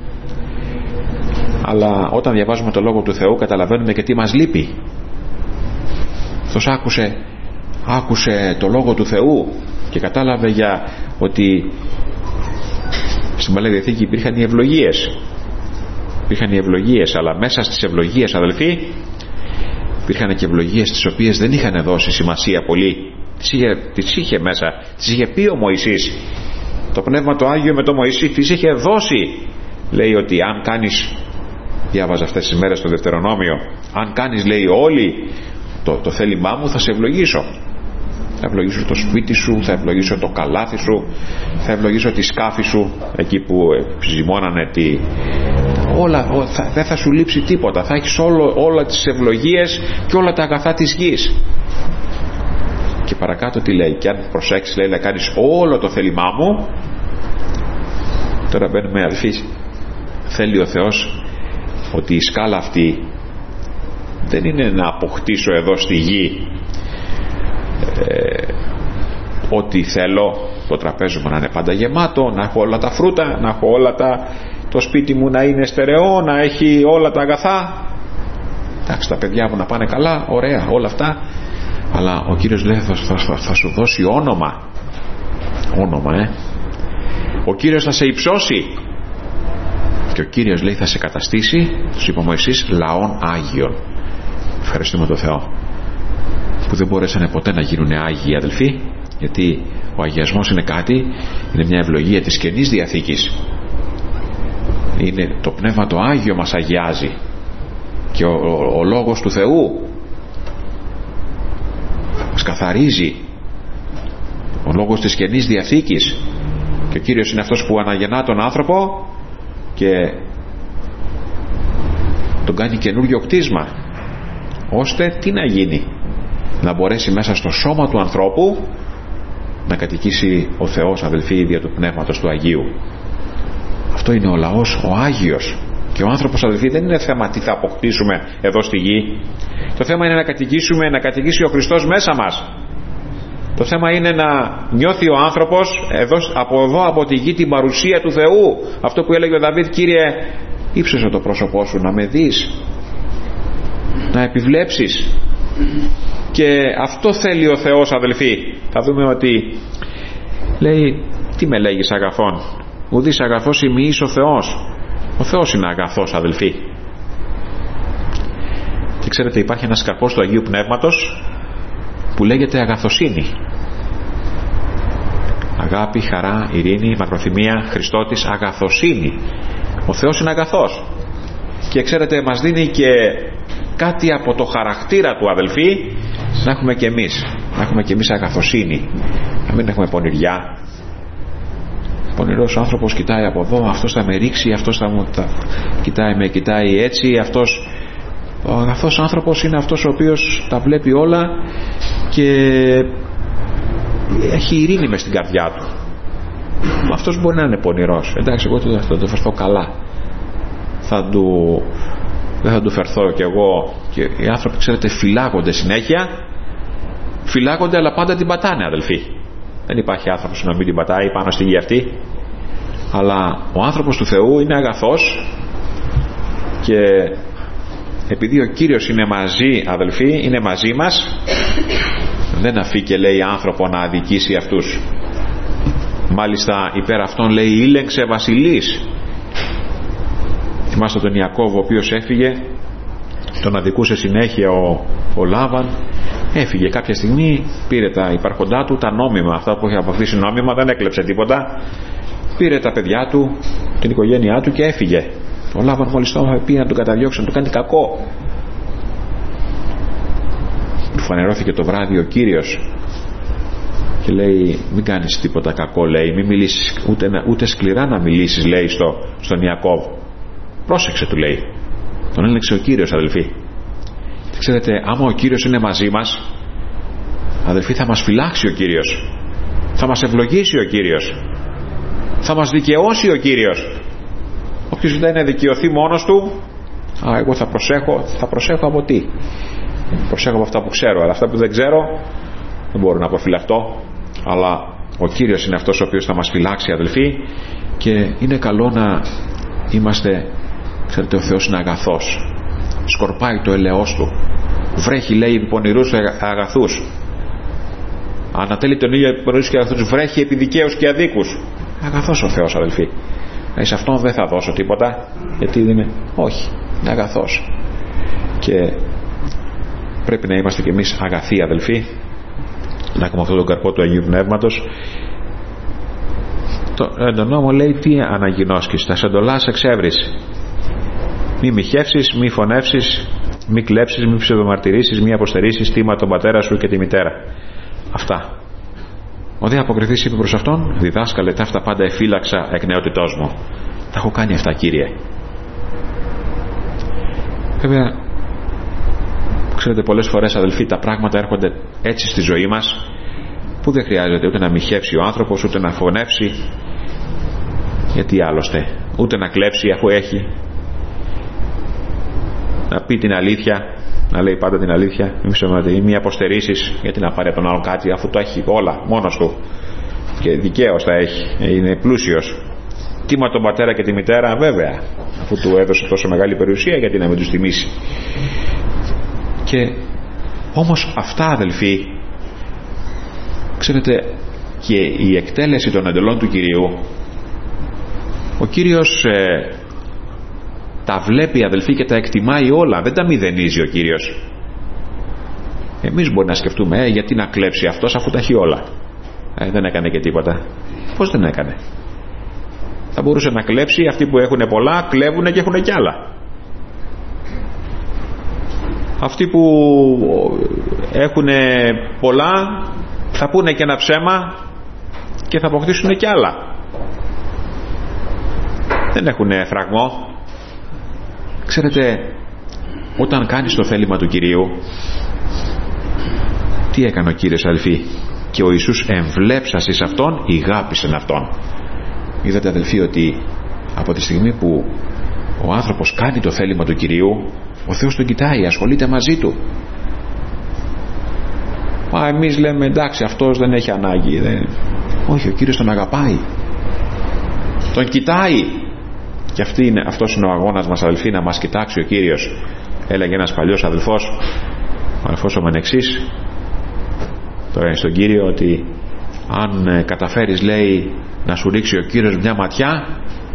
Speaker 1: αλλά όταν διαβάζουμε το Λόγο του Θεού καταλαβαίνουμε και τι μας λείπει. Αυτός άκουσε, άκουσε το Λόγο του Θεού και κατάλαβε για ότι στην Παλαιά Διαθήκη υπήρχαν οι ευλογίες, υπήρχαν οι ευλογίες, αλλά μέσα στις ευλογίες, αδελφοί, υπήρχαν και ευλογίες τις οποίες δεν είχαν δώσει σημασία πολύ. Τις είχε, τις είχε μέσα, τις είχε πει ο Μωυσής. Το Πνεύμα το Άγιο με το Μωυσή τις είχε δώσει. Λέει ότι αν κάνεις, διάβαζα αυτές τις μέρες στο Δευτερονόμιο, αν κάνεις, λέει, όλοι το, το θέλημά μου, θα σε ευλογήσω. Θα ευλογήσω το σπίτι σου, θα ευλογήσω το καλάθι σου, θα ευλογήσω τη σκάφη σου, εκεί που ζυμώνανε τη... όλα, θα, δεν θα σου λείψει τίποτα, θα έχεις όλο, όλα τις ευλογίες και όλα τα αγαθά της γης. Και παρακάτω τι λέει, και αν προσέξεις, λέει, να κάνεις όλο το θέλημά μου. Τώρα μπαίνουμε, αδελφοί, θέλει ο Θεός ότι η σκάλα αυτή δεν είναι να αποκτήσω εδώ στη γη ε, ό,τι θέλω, το τραπέζι μου να είναι πάντα γεμάτο, να έχω όλα τα φρούτα, να έχω όλα τα, το σπίτι μου να είναι στερεό, να έχει όλα τα αγαθά, εντάξει, τα παιδιά μου να πάνε καλά, ωραία, όλα αυτά. Αλλά ο Κύριος λέει θα, θα, θα, θα σου δώσει όνομα, όνομα ε ο Κύριος θα σε υψώσει και ο Κύριος, λέει, θα σε καταστήσει, τους είπε ο Μωυσής, λαών Άγιων. Ευχαριστούμε τον Θεό που δεν μπορέσανε ποτέ να γίνουν Άγιοι, αδελφοί, γιατί ο αγιασμός είναι κάτι, είναι μια ευλογία της Καινής Διαθήκης. Είναι το Πνεύμα το Άγιο μας αγιάζει και ο, ο, ο Λόγος του Θεού μας καθαρίζει, ο Λόγος της Καινής Διαθήκης, και ο Κύριος είναι αυτός που αναγεννά τον άνθρωπο και τον κάνει καινούργιο κτίσμα, ώστε τι να γίνει, να μπορέσει μέσα στο σώμα του ανθρώπου να κατοικήσει ο Θεός, αδελφοί, δια του Πνεύματος του Αγίου. Αυτό είναι ο λαός ο Άγιος. Και ο άνθρωπος, αδελφοί, δεν είναι θέμα τι θα αποκτήσουμε εδώ στη γη. Το θέμα είναι να κατοικήσουμε, να κατοικήσει ο Χριστός μέσα μας. Το θέμα είναι να νιώθει ο άνθρωπος εδώ, από εδώ, από τη γη, την παρουσία του Θεού. Αυτό που έλεγε ο Δαβίδ, Κύριε, ύψωσε το πρόσωπό σου να με δεις, να επιβλέψεις. Και αυτό θέλει ο Θεός, αδελφοί. Θα δούμε ότι λέει, τι με λέγεις αγαθόν, ουδείς αγαθός ημιείς ο Θεός. Ο Θεός είναι αγαθός, αδελφοί. Και ξέρετε, υπάρχει ένας καρπός του Αγίου Πνεύματος που λέγεται αγαθοσύνη. Αγάπη, χαρά, ειρήνη, μακροθυμία, Χριστότης, αγαθοσύνη. Ο Θεός είναι αγαθός. Και ξέρετε, μας δίνει και κάτι από το χαρακτήρα του, αδελφοί, να έχουμε και εμείς. Να έχουμε και εμείς αγαθοσύνη. Να μην έχουμε πονηριά. Πονηρός άνθρωπος κοιτάει από εδώ, αυτός θα με ρίξει, αυτός θα μου τα... κοιτάει, με κοιτάει έτσι, αυτός... Ο αγαθός άνθρωπος είναι αυτός ο οποίος τα βλέπει όλα και έχει ειρήνη μες στην καρδιά του. Αυτός μπορεί να είναι πονηρός. Εντάξει, εγώ θα το φερθώ καλά. Θα του... Δεν θα του φερθώ κι εγώ. Και οι άνθρωποι, ξέρετε, φυλάγονται συνέχεια. Φυλάγονται, αλλά πάντα την πατάνε, αδελφοί. Δεν υπάρχει άνθρωπος να μην την πατάει πάνω στη γη αυτή. Αλλά ο άνθρωπος του Θεού είναι αγαθός και επειδή ο Κύριος είναι μαζί, αδελφοί, είναι μαζί μας, δεν αφήκε, λέει, άνθρωπο να αδικήσει αυτούς. Μάλιστα υπέρ αυτών, λέει, ήλεγξε βασιλής. Θυμάστε τον Ιακώβ, ο οποίος έφυγε, τον αδικούσε συνέχεια ο, ο Λάβαν. Έφυγε κάποια στιγμή, πήρε τα υπάρχοντά του, τα νόμιμα, αυτά που είχε αποκτήσει νόμιμα, δεν έκλεψε τίποτα. Πήρε τα παιδιά του, την οικογένειά του και έφυγε. Ο Λάβαν μόλις το πήγε να τον καταδιώξει, να του κάνει κακό. Του φανερώθηκε το βράδυ ο Κύριος και λέει, μην κάνεις τίποτα κακό, λέει, μην μιλήσεις, ούτε, ούτε σκληρά να μιλήσεις, λέει, στο, στον Ιακώβ. Πρόσεξε, του λέει. Τον έλεγξε ο Κύριος, αδελφοί. Και ξέρετε, άμα ο Κύριος είναι μαζί μας, αδελφοί, θα μας φυλάξει ο Κύριος, θα μας ευλογήσει ο Κύριος. Θα μας δικαιώσει ο Κύριος. Όποιος ζητάει να δικαιωθεί μόνος του, α, εγώ θα προσέχω, θα προσέχω από τι? Προσέχω από αυτά που ξέρω, αλλά αυτά που δεν ξέρω δεν μπορώ να προφυλαχτώ. Αλλά ο Κύριος είναι αυτός ο οποίος θα μας φυλάξει, αδελφοί, και είναι καλό να είμαστε, ξέρετε, ο Θεός είναι αγαθός, σκορπάει το ελαιός του, βρέχει, λέει, πονηρούς αγαθούς, ανατέλει τον ήλιο επί πονηρούς και αγαθούς, βρέχει επί δικαίους και αδίκους. Αγαθός ο Θεός, αδελφοί. Ε, σε αυτόν δεν θα δώσω τίποτα, γιατί είναι, όχι, είναι αγαθός. Και πρέπει να είμαστε κι εμείς αγαθοί, αδελφοί, να έχουμε αυτόν τον καρπό του Αγίου Πνεύματος. Το, ε, τον νόμο λέει τι αναγινώσκεις, θα σε εντολάς εξεύρεις, μη μοιχεύσεις, μη φωνεύσεις, μη κλέψεις, μη ψευδομαρτυρήσεις, μη αποστερήσεις τίμα τον πατέρα σου και τη μητέρα. Αυτά. Ο δε αποκριθής είπε προς αυτόν, διδάσκαλε, τα αυτά πάντα εφύλαξα εκ νεότητός μου. Τα έχω κάνει αυτά, Κύριε. Βέβαια, ξέρετε, πολλές φορές, αδελφοί, τα πράγματα έρχονται έτσι στη ζωή μας, που δεν χρειάζεται ούτε να μοιχεύσει ο άνθρωπος, ούτε να φωνεύσει, γιατί άλλωστε, ούτε να κλέψει αφού έχει, να πει την αλήθεια, να λέει πάντα την αλήθεια, μη ψευδομαρτυρεί, μη αποστερήσεις, γιατί να πάρει από τον άλλο κάτι αφού το έχει όλα μόνος του και δικαίως τα έχει, είναι πλούσιος. Τίμα τον πατέρα και τη μητέρα, βέβαια, αφού του έδωσε τόσο μεγάλη περιουσία, γιατί να μην τους τιμήσει. Και όμως αυτά, αδελφοί, ξέρετε, και η εκτέλεση των εντολών του Κυρίου, ο Κύριος ε, τα βλέπει, αδελφοί, και τα εκτιμάει όλα, δεν τα μηδενίζει ο Κύριος. Εμείς μπορεί να σκεφτούμε, ε, γιατί να κλέψει αυτός αφού τα έχει όλα? Ε, δεν έκανε και τίποτα. Πώς δεν έκανε? Θα μπορούσε να κλέψει, αυτοί που έχουν πολλά κλέβουν και έχουν κι άλλα. Αυτοί που έχουν πολλά θα πούνε και ένα ψέμα και θα αποκτήσουν κι άλλα. Δεν έχουν φραγμό. Ξέρετε, όταν κάνεις το θέλημα του Κυρίου, τι έκανε ο Κύριος, αδελφοί? Και ο Ιησούς εμβλέψας εις αυτόν, ηγάπησεν αυτόν. Είδατε, αδελφοί, ότι από τη στιγμή που ο άνθρωπος κάνει το θέλημα του Κυρίου, ο Θεός τον κοιτάει, ασχολείται μαζί του. Μα εμείς λέμε, εντάξει, αυτός δεν έχει ανάγκη, δεν... όχι, ο Κύριος τον αγαπάει, τον κοιτάει. Και αυτή είναι, αυτός είναι ο αγώνας μας, αδελφοί, να μας κοιτάξει ο Κύριος. Έλεγε ένας παλιός αδελφός, ο αδελφός ο Μενεξής, τώρα στον Κύριο, ότι αν καταφέρεις, λέει, να σου ρίξει ο Κύριος μια ματιά,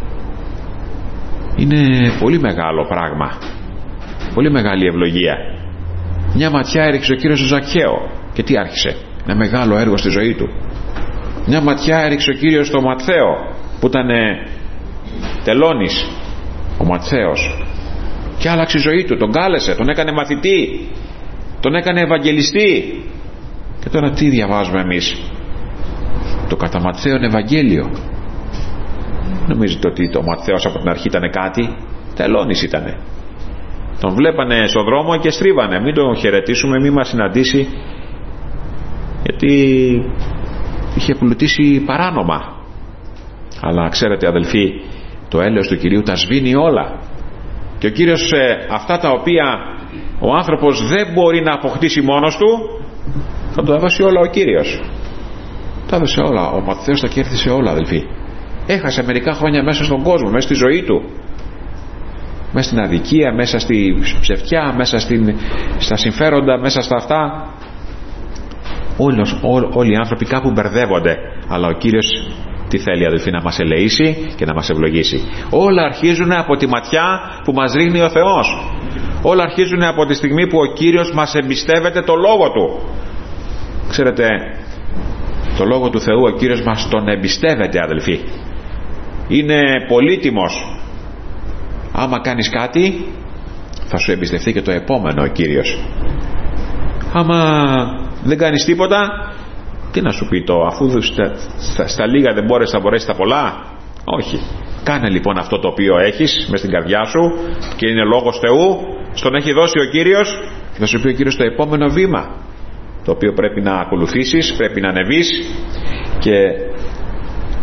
Speaker 1: είναι πολύ μεγάλο πράγμα, πολύ μεγάλη ευλογία. Μια ματιά έριξε ο Κύριος στο Ζακχαίο, και τι άρχισε? Ένα μεγάλο έργο στη ζωή του. Μια ματιά έριξε ο Κύριος στο Ματθαίο, που ήταν τελώνης ο Ματθαίος, και άλλαξε η ζωή του, τον κάλεσε, τον έκανε μαθητή, τον έκανε ευαγγελιστή. Και τώρα τι διαβάζουμε εμείς? Το κατά Ματθαίον Ευαγγέλιο. Νομίζετε ότι το Ματθαίος από την αρχή ήταν κάτι? Τελώνης ήτανε. Τον βλέπανε στον δρόμο και στρίβανε, μην τον χαιρετήσουμε, μην μας συναντήσει, γιατί είχε πλουτίσει παράνομα. Αλλά ξέρετε, αδελφοί, το έλεος του Κυρίου τα σβήνει όλα. Και ο Κύριος ε, αυτά τα οποία ο άνθρωπος δεν μπορεί να αποκτήσει μόνος του, θα το έδωσε όλα ο Κύριος. Τα έδωσε όλα. Ο Ματθαίος τα κέρδισε όλα, αδελφοί. Έχασε μερικά χρόνια μέσα στον κόσμο, μέσα στη ζωή του, μέσα στην αδικία, μέσα στη ψευτιά, μέσα στην, στα συμφέροντα, μέσα στα αυτά. Όλος, ό, όλοι οι άνθρωποι κάπου μπερδεύονται, αλλά ο Κύριος τι θέλει, αδελφοί? Να μας ελεήσει και να μας ευλογήσει. Όλα αρχίζουν από τη ματιά που μας ρίχνει ο Θεός. Όλα αρχίζουν από τη στιγμή που ο Κύριος μας εμπιστεύεται το Λόγο Του. Ξέρετε, το Λόγο του Θεού ο Κύριος μας τον εμπιστεύεται, αδελφοί. Είναι πολύτιμος. Άμα κάνεις κάτι, θα σου εμπιστευτεί και το επόμενο ο Κύριος. Άμα δεν κάνεις τίποτα, τι να σου πει το, αφού στα, στα, στα λίγα δεν μπορείς, θα μπορέσεις τα πολλά? Όχι. Κάνε λοιπόν αυτό το οποίο έχεις μες στην καρδιά σου και είναι λόγος Θεού, στον έχει δώσει ο Κύριος, και θα σου πει ο Κύριος το επόμενο βήμα το οποίο πρέπει να ακολουθήσεις, πρέπει να ανεβείς. Και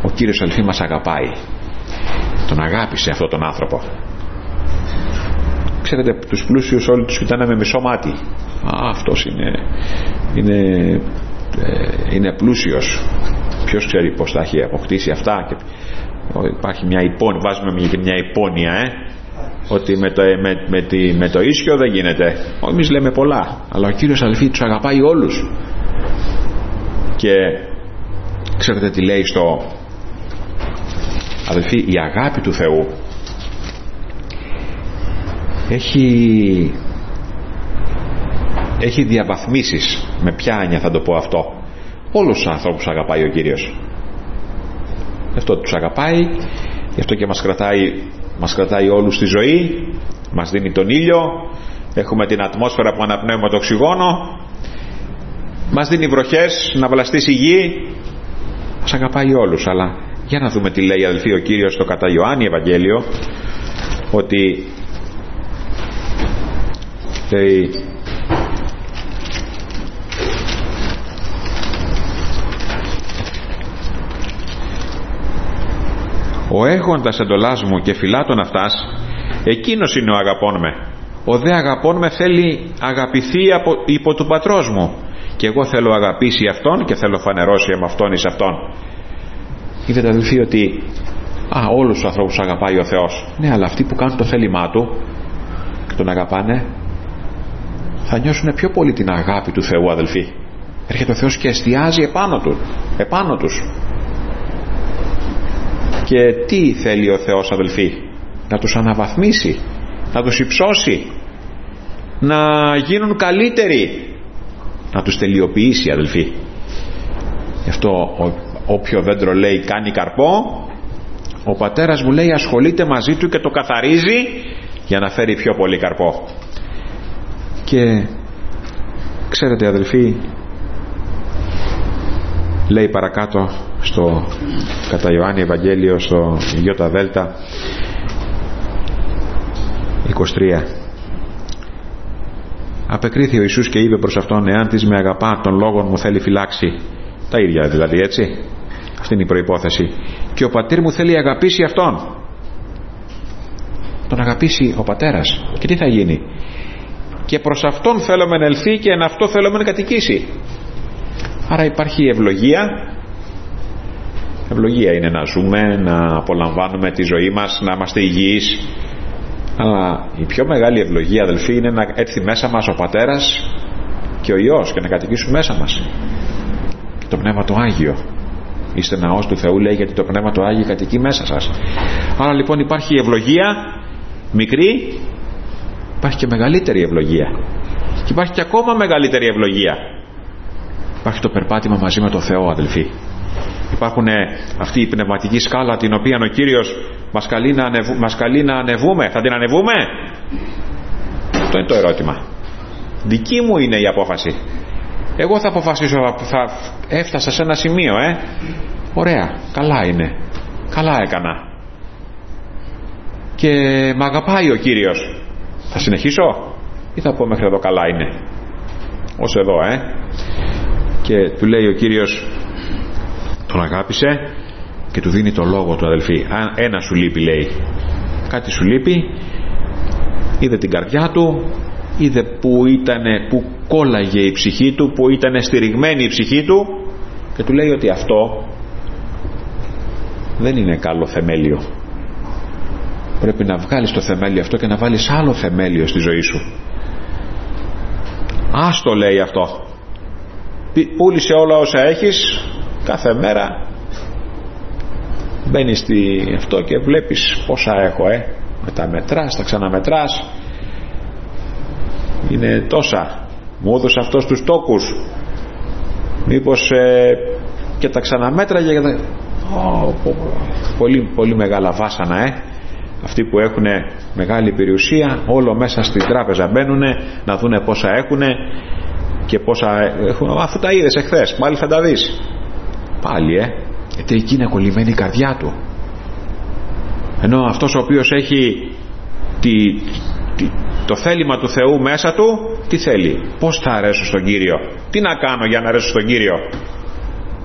Speaker 1: Ο Κύριος, αδελφοί, μας αγαπάει. Τον αγάπησε αυτόν τον άνθρωπο. Ξέρετε, τους πλούσιους όλοι τους κοιτάνε με μισό μάτι. Α, αυτός είναι είναι, ε, είναι πλούσιος. Ποιος ξέρει πως θα έχει αποκτήσει αυτά. Και υπάρχει μια υπόνοια, βάζουμε μια υπόνοια, ε, ότι με το, με, με, τη, με το ίσιο δεν γίνεται. Εμείς λέμε πολλά, αλλά ο Κύριος, αδελφοί, τους αγαπάει όλους. Και ξέρετε τι λέει στο, αδελφοί, η αγάπη του Θεού έχει έχει διαβαθμίσεις. Με ποια έννοια θα το πω αυτό? Όλους τους ανθρώπους αγαπάει ο Κύριος. Γι' αυτό τους αγαπάει, γι' αυτό και μας κρατάει, μας κρατάει όλους στη ζωή, μας δίνει τον ήλιο, έχουμε την ατμόσφαιρα που αναπνέουμε το οξυγόνο, μας δίνει βροχές να βλαστήσει η γη. Μας αγαπάει όλους. Αλλά για να δούμε τι λέει, αδελφοί, ο Κύριος στο κατά Ιωάννη Ευαγγέλιο, ότι λέει «Ο έχοντας εντολάς μου και φυλάτων αυτάς, εκείνος είναι ο αγαπών με. Ο δε αγαπών με θέλει αγαπηθεί από, υπό του πατρός μου, και εγώ θέλω αγαπήσει αυτόν και θέλω φανερώσει με αυτόν εις αυτόν». Είδατε, αδελφοί, ότι α, όλους τους ανθρώπους αγαπάει ο Θεός. Ναι, αλλά αυτοί που κάνουν το θέλημά του και τον αγαπάνε, θα νιώσουν πιο πολύ την αγάπη του Θεού, αδελφοί. Έρχεται ο Θεός και εστιάζει επάνω, του, επάνω τους. Και τι θέλει ο Θεός, αδελφοί? Να τους αναβαθμίσει, να τους υψώσει, να γίνουν καλύτεροι, να τους τελειοποιήσει, αδελφοί. Γι' αυτό ο, όποιο δέντρο, λέει, κάνει καρπό, ο πατέρας μου, λέει, ασχολείται μαζί του και το καθαρίζει για να φέρει πιο πολύ καρπό. Και ξέρετε, αδελφοί, λέει παρακάτω στο κατά Ιωάννη Ευαγγέλιο, στο Ιώτα Δέλτα είκοσι τρία, απεκρίθη ο Ιησούς και είπε προς αυτόν, εάν της με αγαπά, τον λόγον μου θέλει φυλάξει. Τα ίδια δηλαδή, έτσι. Αυτή είναι η προϋπόθεση. Και ο πατήρ μου θέλει αγαπήσει αυτόν. Τον αγαπήσει ο πατέρας. Και τι θα γίνει? Και προς αυτόν θέλουμε να ελθεί και εν αυτό θέλουμε να κατοικήσει. Άρα υπάρχει ευλογία. Ευλογία είναι να ζούμε, να απολαμβάνουμε τη ζωή μας, να είμαστε υγιείς. Αλλά η πιο μεγάλη ευλογία, αδελφοί, είναι να έρθει μέσα μας ο Πατέρας και ο Υιός και να κατοικήσουν μέσα μας. Και το Πνεύμα το Άγιο. Είστε ναός του Θεού, λέει, γιατί το Πνεύμα το Άγιο κατοικεί μέσα σας. Άρα λοιπόν υπάρχει ευλογία μικρή, υπάρχει και μεγαλύτερη ευλογία. Και υπάρχει και ακόμα μεγαλύτερη ευλογία. Υπάρχει το περπάτημα μαζί με τον Θεό, αδελφοί. Υπάρχουν αυτή η πνευματική σκάλα την οποία ο Κύριος μας καλεί να, ανεβου, μας καλεί να ανεβούμε. Θα την ανεβούμε? Αυτό είναι το ερώτημα. Δική μου είναι η απόφαση. Εγώ θα αποφασίσω. Θα έφτασα σε ένα σημείο, ε. Ωραία, καλά είναι. Καλά έκανα. Και μ' αγαπάει ο Κύριος. Θα συνεχίσω ή θα πω μέχρι εδώ καλά είναι? Ως εδώ, ε. Και του λέει ο Κύριος, τον αγάπησε και του δίνει το λόγο του, αδελφοί. Ένα σου λείπει, λέει. Κάτι σου λείπει. Είδε την καρδιά του, είδε που ήτανε, που κόλλαγε η ψυχή του, που ήταν στηριγμένη η ψυχή του, και του λέει ότι αυτό δεν είναι καλό θεμέλιο. Πρέπει να βγάλεις το θεμέλιο αυτό και να βάλεις άλλο θεμέλιο στη ζωή σου. Άστο, λέει, αυτό. Πούλησε όλα όσα έχεις, κάθε μέρα μπαίνεις στη αυτό και βλέπεις πόσα έχω, ε. Μετά μετράς, τα ξαναμετράς, είναι τόσα. Μου έδωσε αυτός τους τόκους, μήπως ε, και τα ξαναμέτραγε και τα... Oh, πολύ, πολύ μεγάλα βάσανα, ε. Αυτοί που έχουν μεγάλη περιουσία, όλο μέσα στην τράπεζα μπαίνουν να δούνε πόσα έχουν και πόσα έχουν. Αφού τα είδες εχθές, πάλι θα τα δεις πάλι, ε. Γιατί εκεί είναι κολλημένη η καρδιά του. Ενώ αυτός ο οποίος έχει τη, τη, το θέλημα του Θεού μέσα του, τι θέλει? Πώς θα αρέσω στον Κύριο? Τι να κάνω για να αρέσω στον Κύριο?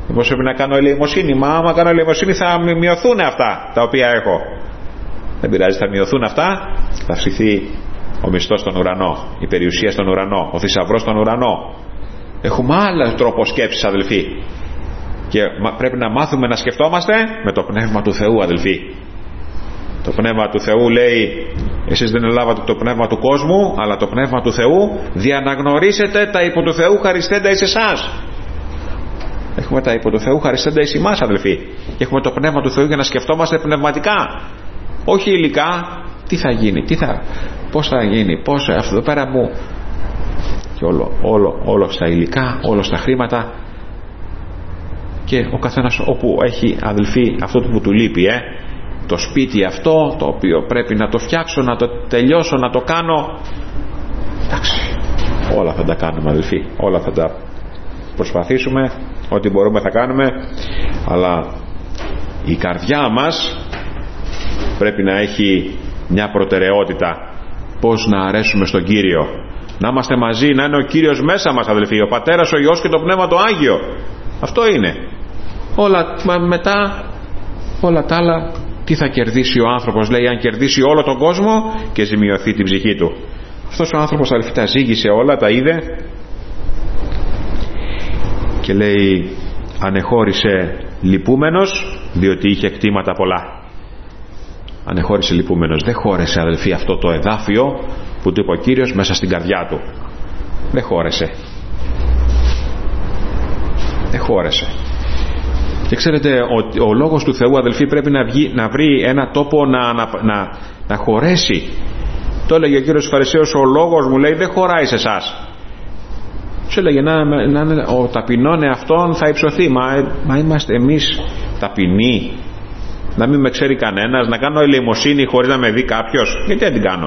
Speaker 1: Μήπως πρέπει να κάνω ελεημοσύνη? Μα άμα κάνω ελεημοσύνη θα μειωθούν αυτά τα οποία έχω. Δεν πειράζει, θα μειωθούν αυτά, θα αυξηθεί ο μισθός στον ουρανό, η περιουσία στον ουρανό, ο θησαυρός στον ουρανό. Έχουμε άλλα τρόπο σκέψης, αδελφοί, και πρέπει να μάθουμε να σκεφτόμαστε με το Πνεύμα του Θεού, αδελφοί. Το Πνεύμα του Θεού λέει, εσείς δεν ελάβατε το πνεύμα του κόσμου, αλλά το Πνεύμα του Θεού, διαναγνωρίσετε τα υπό του Θεού χαριστέντα εις εσάς. Έχουμε τα υπό του Θεού χαριστέντα εις εμάς, αδελφοί, και έχουμε το Πνεύμα του Θεού για να σκεφτόμαστε πνευματικά, όχι υλικά. Τι θα γίνει, τι θα, πώς θα γίνει, πώς αυτό εδώ πέρα μου, και όλο, όλο, όλο στα υλικά, όλο στα χρήματα, και ο καθένας όπου έχει, αδελφοί, αυτό που του λείπει, ε, το σπίτι αυτό το οποίο πρέπει να το φτιάξω, να το τελειώσω, να το κάνω. Εντάξει, όλα θα τα κάνουμε, αδελφοί, όλα θα τα προσπαθήσουμε, ό,τι μπορούμε θα κάνουμε, αλλά η καρδιά μας πρέπει να έχει μια προτεραιότητα, πώς να αρέσουμε στον Κύριο, να είμαστε μαζί, να είναι ο Κύριος μέσα μας, αδελφοί, ο Πατέρας, ο Υιός και το Πνεύμα το Άγιο. Αυτό είναι. Όλα μετά, όλα τα άλλα, τι θα κερδίσει ο άνθρωπος, λέει, αν κερδίσει όλο τον κόσμο και ζημιωθεί την ψυχή του. Αυτός ο άνθρωπος, αδελφοί, τα ζήγησε όλα, τα είδε και λέει, ανεχώρησε λυπούμενος, διότι είχε κτήματα πολλά. Ανεχώρησε λυπούμενος. Δεν χώρεσε, αδελφοί, αυτό το εδάφιο που του είπε ο Κύριος μέσα στην καρδιά του. Δεν χώρεσε. Δεν χώρεσε. Και ξέρετε, ο, ο λόγος του Θεού, αδελφοί, πρέπει να, βγει, να βρει ένα τόπο να, να, να, να χωρέσει. Το έλεγε ο Κύριος Φαρισαίος, ο λόγος μου, λέει, δεν χωράει σε εσάς. Του έλεγε, να, να, να, ο ταπεινών εαυτόν θα υψωθεί. Μα, μα είμαστε εμείς ταπεινοί? Να μην με ξέρει κανένας, να κάνω ελεημοσύνη χωρίς να με δει κάποιος? Γιατί δεν την κάνω?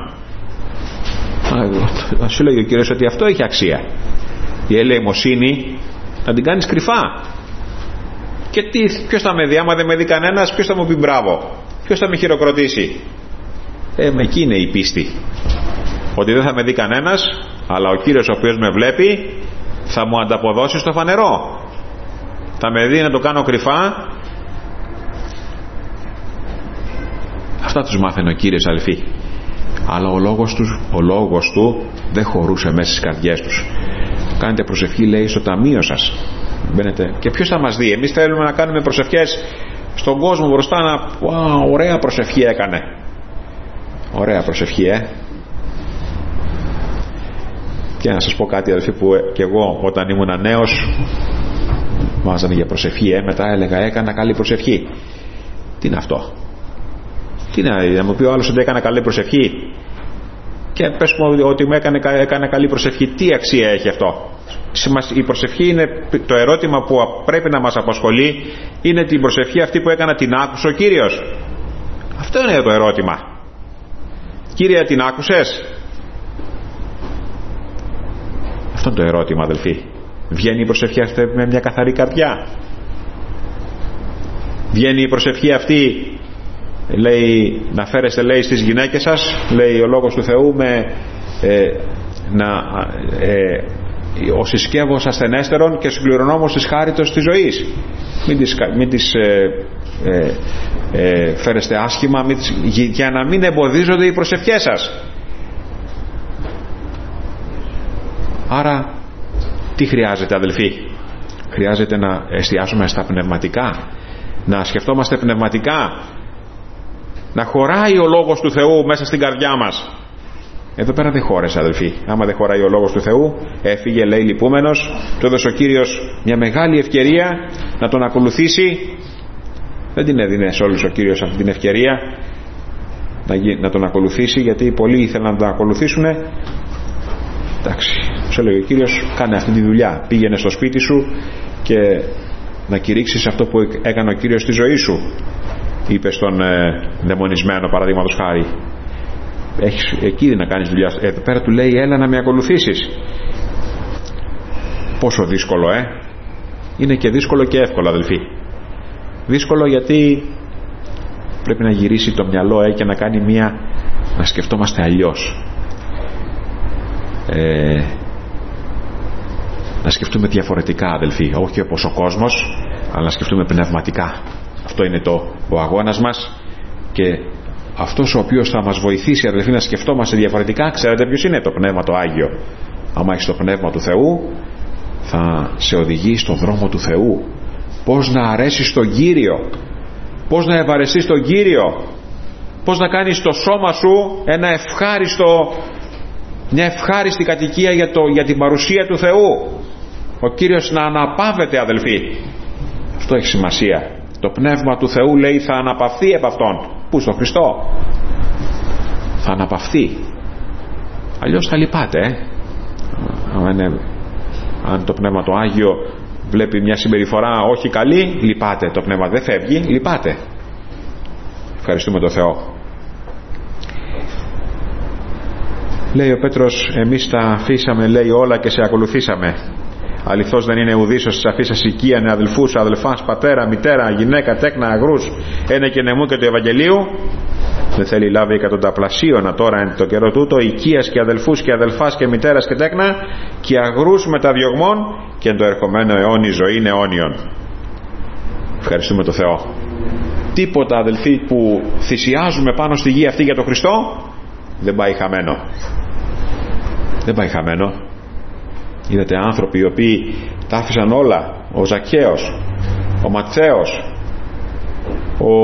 Speaker 1: Α, σου λέει ο Κύριος ότι αυτό έχει αξία. Η ελεημοσύνη να την κάνεις κρυφά. Και τι, ποιος θα με δει? Άμα δεν με δει κανένας, ποιος θα μου πει μπράβο? Ποιος θα με χειροκροτήσει? Ε, με εκεί είναι η πίστη. Ότι δεν θα με δει κανένας, αλλά ο Κύριος ο οποίος με βλέπει θα μου ανταποδώσει στο φανερό. Θα με δει να το κάνω κρυφά. Αυτά τους μάθαινε ο Κύριος, αδελφοί. Αλλά ο λόγος, τους, ο λόγος του δεν χωρούσε μέσα στις καρδιές τους. Κάνετε προσευχή, λέει, στο ταμείο σας. Μπαίνετε. Και ποιος θα μας δει? Εμείς θέλουμε να κάνουμε προσευχές στον κόσμο μπροστά, να... Wow, ωραία προσευχή έκανε. Ωραία προσευχή, ε. Και να σας πω κάτι, αδελφοί, που και εγώ όταν ήμουν νέος μάζανε για προσευχή, ε. Μετά έλεγα, έκανα καλή προσευχή. Τι είναι αυτό? Τι να, να μου πει ο άλλος ότι έκανα καλή προσευχή? Και πες μου ότι μου έκανε, έκανε καλή προσευχή, τι αξία έχει αυτό? Η προσευχή είναι το ερώτημα που πρέπει να μας απασχολεί. Είναι την προσευχή αυτή που έκανα, την άκουσε ο Κύριος? Αυτό είναι το ερώτημα. Κύριε, την άκουσες? Αυτό είναι το ερώτημα, αδελφοί. Βγαίνει η προσευχή αυτή με μια καθαρή καρδιά? Βγαίνει η προσευχή αυτή, λέει, να φέρεστε, λέει, στις γυναίκες σας, λέει ο λόγος του Θεού, με ε, να ε, ο συσκεύος ασθενέστερων και συγκληρονόμος της χάριτος της ζωής. Μην τις, μην τις ε, ε, ε, φέρεστε άσχημα, μην τις, για να μην εμποδίζονται οι προσευχές σας. Άρα τι χρειάζεται, αδελφοί? Χρειάζεται να εστιάσουμε στα πνευματικά, να σκεφτόμαστε πνευματικά, να χωράει ο λόγος του Θεού μέσα στην καρδιά μας. Εδώ πέρα δεν χώρεσε, αδελφοί. Άμα δεν χωράει ο λόγος του Θεού, έφυγε, λέει, λυπούμενος. Του έδωσε ο Κύριος μια μεγάλη ευκαιρία να τον ακολουθήσει. Δεν την έδινε σε όλους ο Κύριος αυτή την ευκαιρία να, να τον ακολουθήσει, γιατί πολλοί ήθελαν να τον ακολουθήσουν. Εντάξει, σου έλεγε ο Κύριος, κάνε αυτή τη δουλειά, πήγαινε στο σπίτι σου και να κηρύξεις αυτό που έκανε ο Κύριος στη ζωή σου. Είπε στον ε, δαιμονισμένο, παραδείγματος χάρη, έχεις εκεί να κάνεις δουλειά. Εδώ πέρα του λέει, έλα να με ακολουθήσεις. Πόσο δύσκολο, ε είναι και δύσκολο και εύκολο, αδελφοί. Δύσκολο γιατί πρέπει να γυρίσει το μυαλό, ε, και να κάνει μία, να σκεφτόμαστε αλλιώς, ε, να σκεφτούμε διαφορετικά, αδελφοί, όχι όπως ο κόσμος, αλλά να σκεφτούμε πνευματικά. Αυτό είναι το, ο αγώνας μας, και αυτός ο οποίος θα μας βοηθήσει, αδελφοί, να σκεφτόμαστε διαφορετικά, ξέρετε ποιος είναι? Το Πνεύμα το Άγιο. Άμα έχεις το Πνεύμα του Θεού, θα σε οδηγεί στον δρόμο του Θεού. Πώς να αρέσεις τον Κύριο, πώς να ευαρεστείς τον Κύριο, πώς να κάνεις το σώμα σου ένα ευχάριστο, μια ευχάριστη κατοικία για, το, για την παρουσία του Θεού. Ο Κύριος να αναπαύεται, αδελφοί. Αυτό έχει σημασία. Το Πνεύμα του Θεού, λέει, θα αναπαυθεί από Αυτόν. Πού? Στο Χριστό. Θα αναπαυθεί. Αλλιώς θα λυπάτε, ε? Αν, είναι, αν το Πνεύμα το Άγιο βλέπει μια συμπεριφορά όχι καλή, λυπάται. Το Πνεύμα δεν φεύγει, λυπάται. Ευχαριστούμε τον Θεό. Λέει ο Πέτρος, εμείς τα αφήσαμε, λέει, όλα και σε ακολουθήσαμε. Αληθώς δεν είναι ουδής ως της αφήσας οικίαν, αδελφούς, αδελφάς, πατέρα, μητέρα, γυναίκα, τέκνα, αγρούς, ένα και νεμού και του Ευαγγελίου. Δεν θέλει λάβει εκατονταπλασίωνα τώρα εν το καιρό τούτο οικίας και αδελφούς και αδελφάς και μητέρας και τέκνα και αγρούς μεταδιωγμών και εν το ερχομένο αιώνι ζωήν αιώνιον. Ευχαριστούμε τον Θεό. Τίποτα, αδελφοί, που θυσιάζουμε πάνω στη γη αυτή για τον Χριστό δεν πάει χαμένο. Δεν πάει χαμένο. Είδατε άνθρωποι οι οποίοι τα άφησαν όλα. Ο Ζακχαίος, ο Ματθαίος, ο,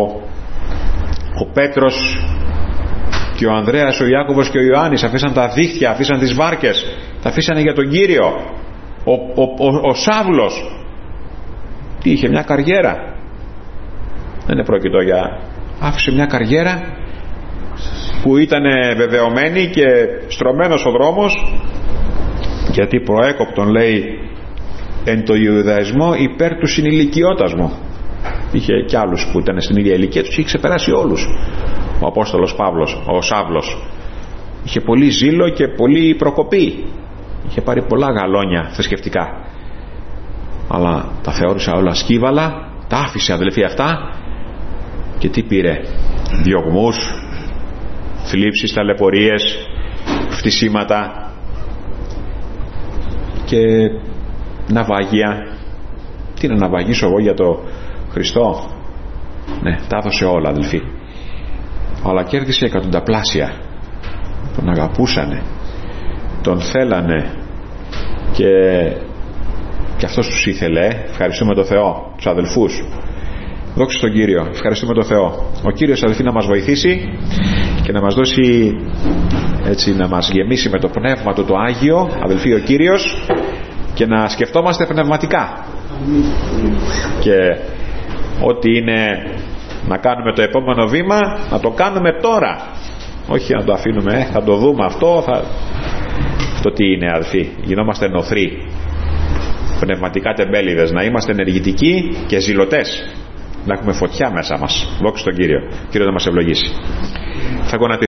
Speaker 1: ο Πέτρος και ο Ανδρέας, ο Ιάκωβος και ο Ιωάννης αφήσαν τα δίχτυα, αφήσαν τις βάρκες, τα αφήσανε για τον Κύριο. Ο, ο, ο, ο Σάβλος, τι είχε? Μια καριέρα. Δεν είναι πρόκειτο για... άφησε μια καριέρα που ήταν βεβαιωμένη και στρωμένος ο δρόμος, γιατί προέκοπτον, λέει, εν το Ιουδαϊσμό υπέρ του συνηλικιώτας μου. Είχε κι άλλους που ήταν στην ίδια ηλικία, τους είχε ξεπεράσει όλους ο Απόστολος Παύλος, ο Σάβλος. Είχε πολύ ζήλο και πολύ προκοπή, είχε πάρει πολλά γαλόνια θρησκευτικά, αλλά τα θεώρησα όλα σκύβαλα, τα άφησε, αδελφοί, αυτά. Και τι πήρε? Διωγμούς, θλίψεις, ταλαιπωρίες, φτισήματα και ναυάγια. Τι να ναυαγήσω εγώ για το Χριστό? Ναι, τα έδωσε όλα, αδελφοί, αλλά κέρδισε εκατονταπλάσια. Τον αγαπούσανε, τον θέλανε και, και αυτός τους ήθελε. Ευχαριστούμε τον Θεό, τους αδελφούς. Δόξα στον Κύριο, ευχαριστούμε τον Θεό. Ο Κύριος, αδελφοί, να μας βοηθήσει και να μας δώσει, έτσι, να μας γεμίσει με το Πνεύμα του το Άγιο, αδελφοί, ο Κύριος, και να σκεφτόμαστε πνευματικά. Και ό,τι είναι να κάνουμε το επόμενο βήμα, να το κάνουμε τώρα, όχι να το αφήνουμε, ε, θα το δούμε αυτό, θα... αυτό τι είναι, αδελφοί? Γινόμαστε νοθροί, πνευματικά τεμπέληδες. Να είμαστε ενεργητικοί και ζηλωτές, να έχουμε φωτιά μέσα μας. Δόξα στον Κύριο. Κύριο να μας ευλογήσει. Θα γονατιστούμε.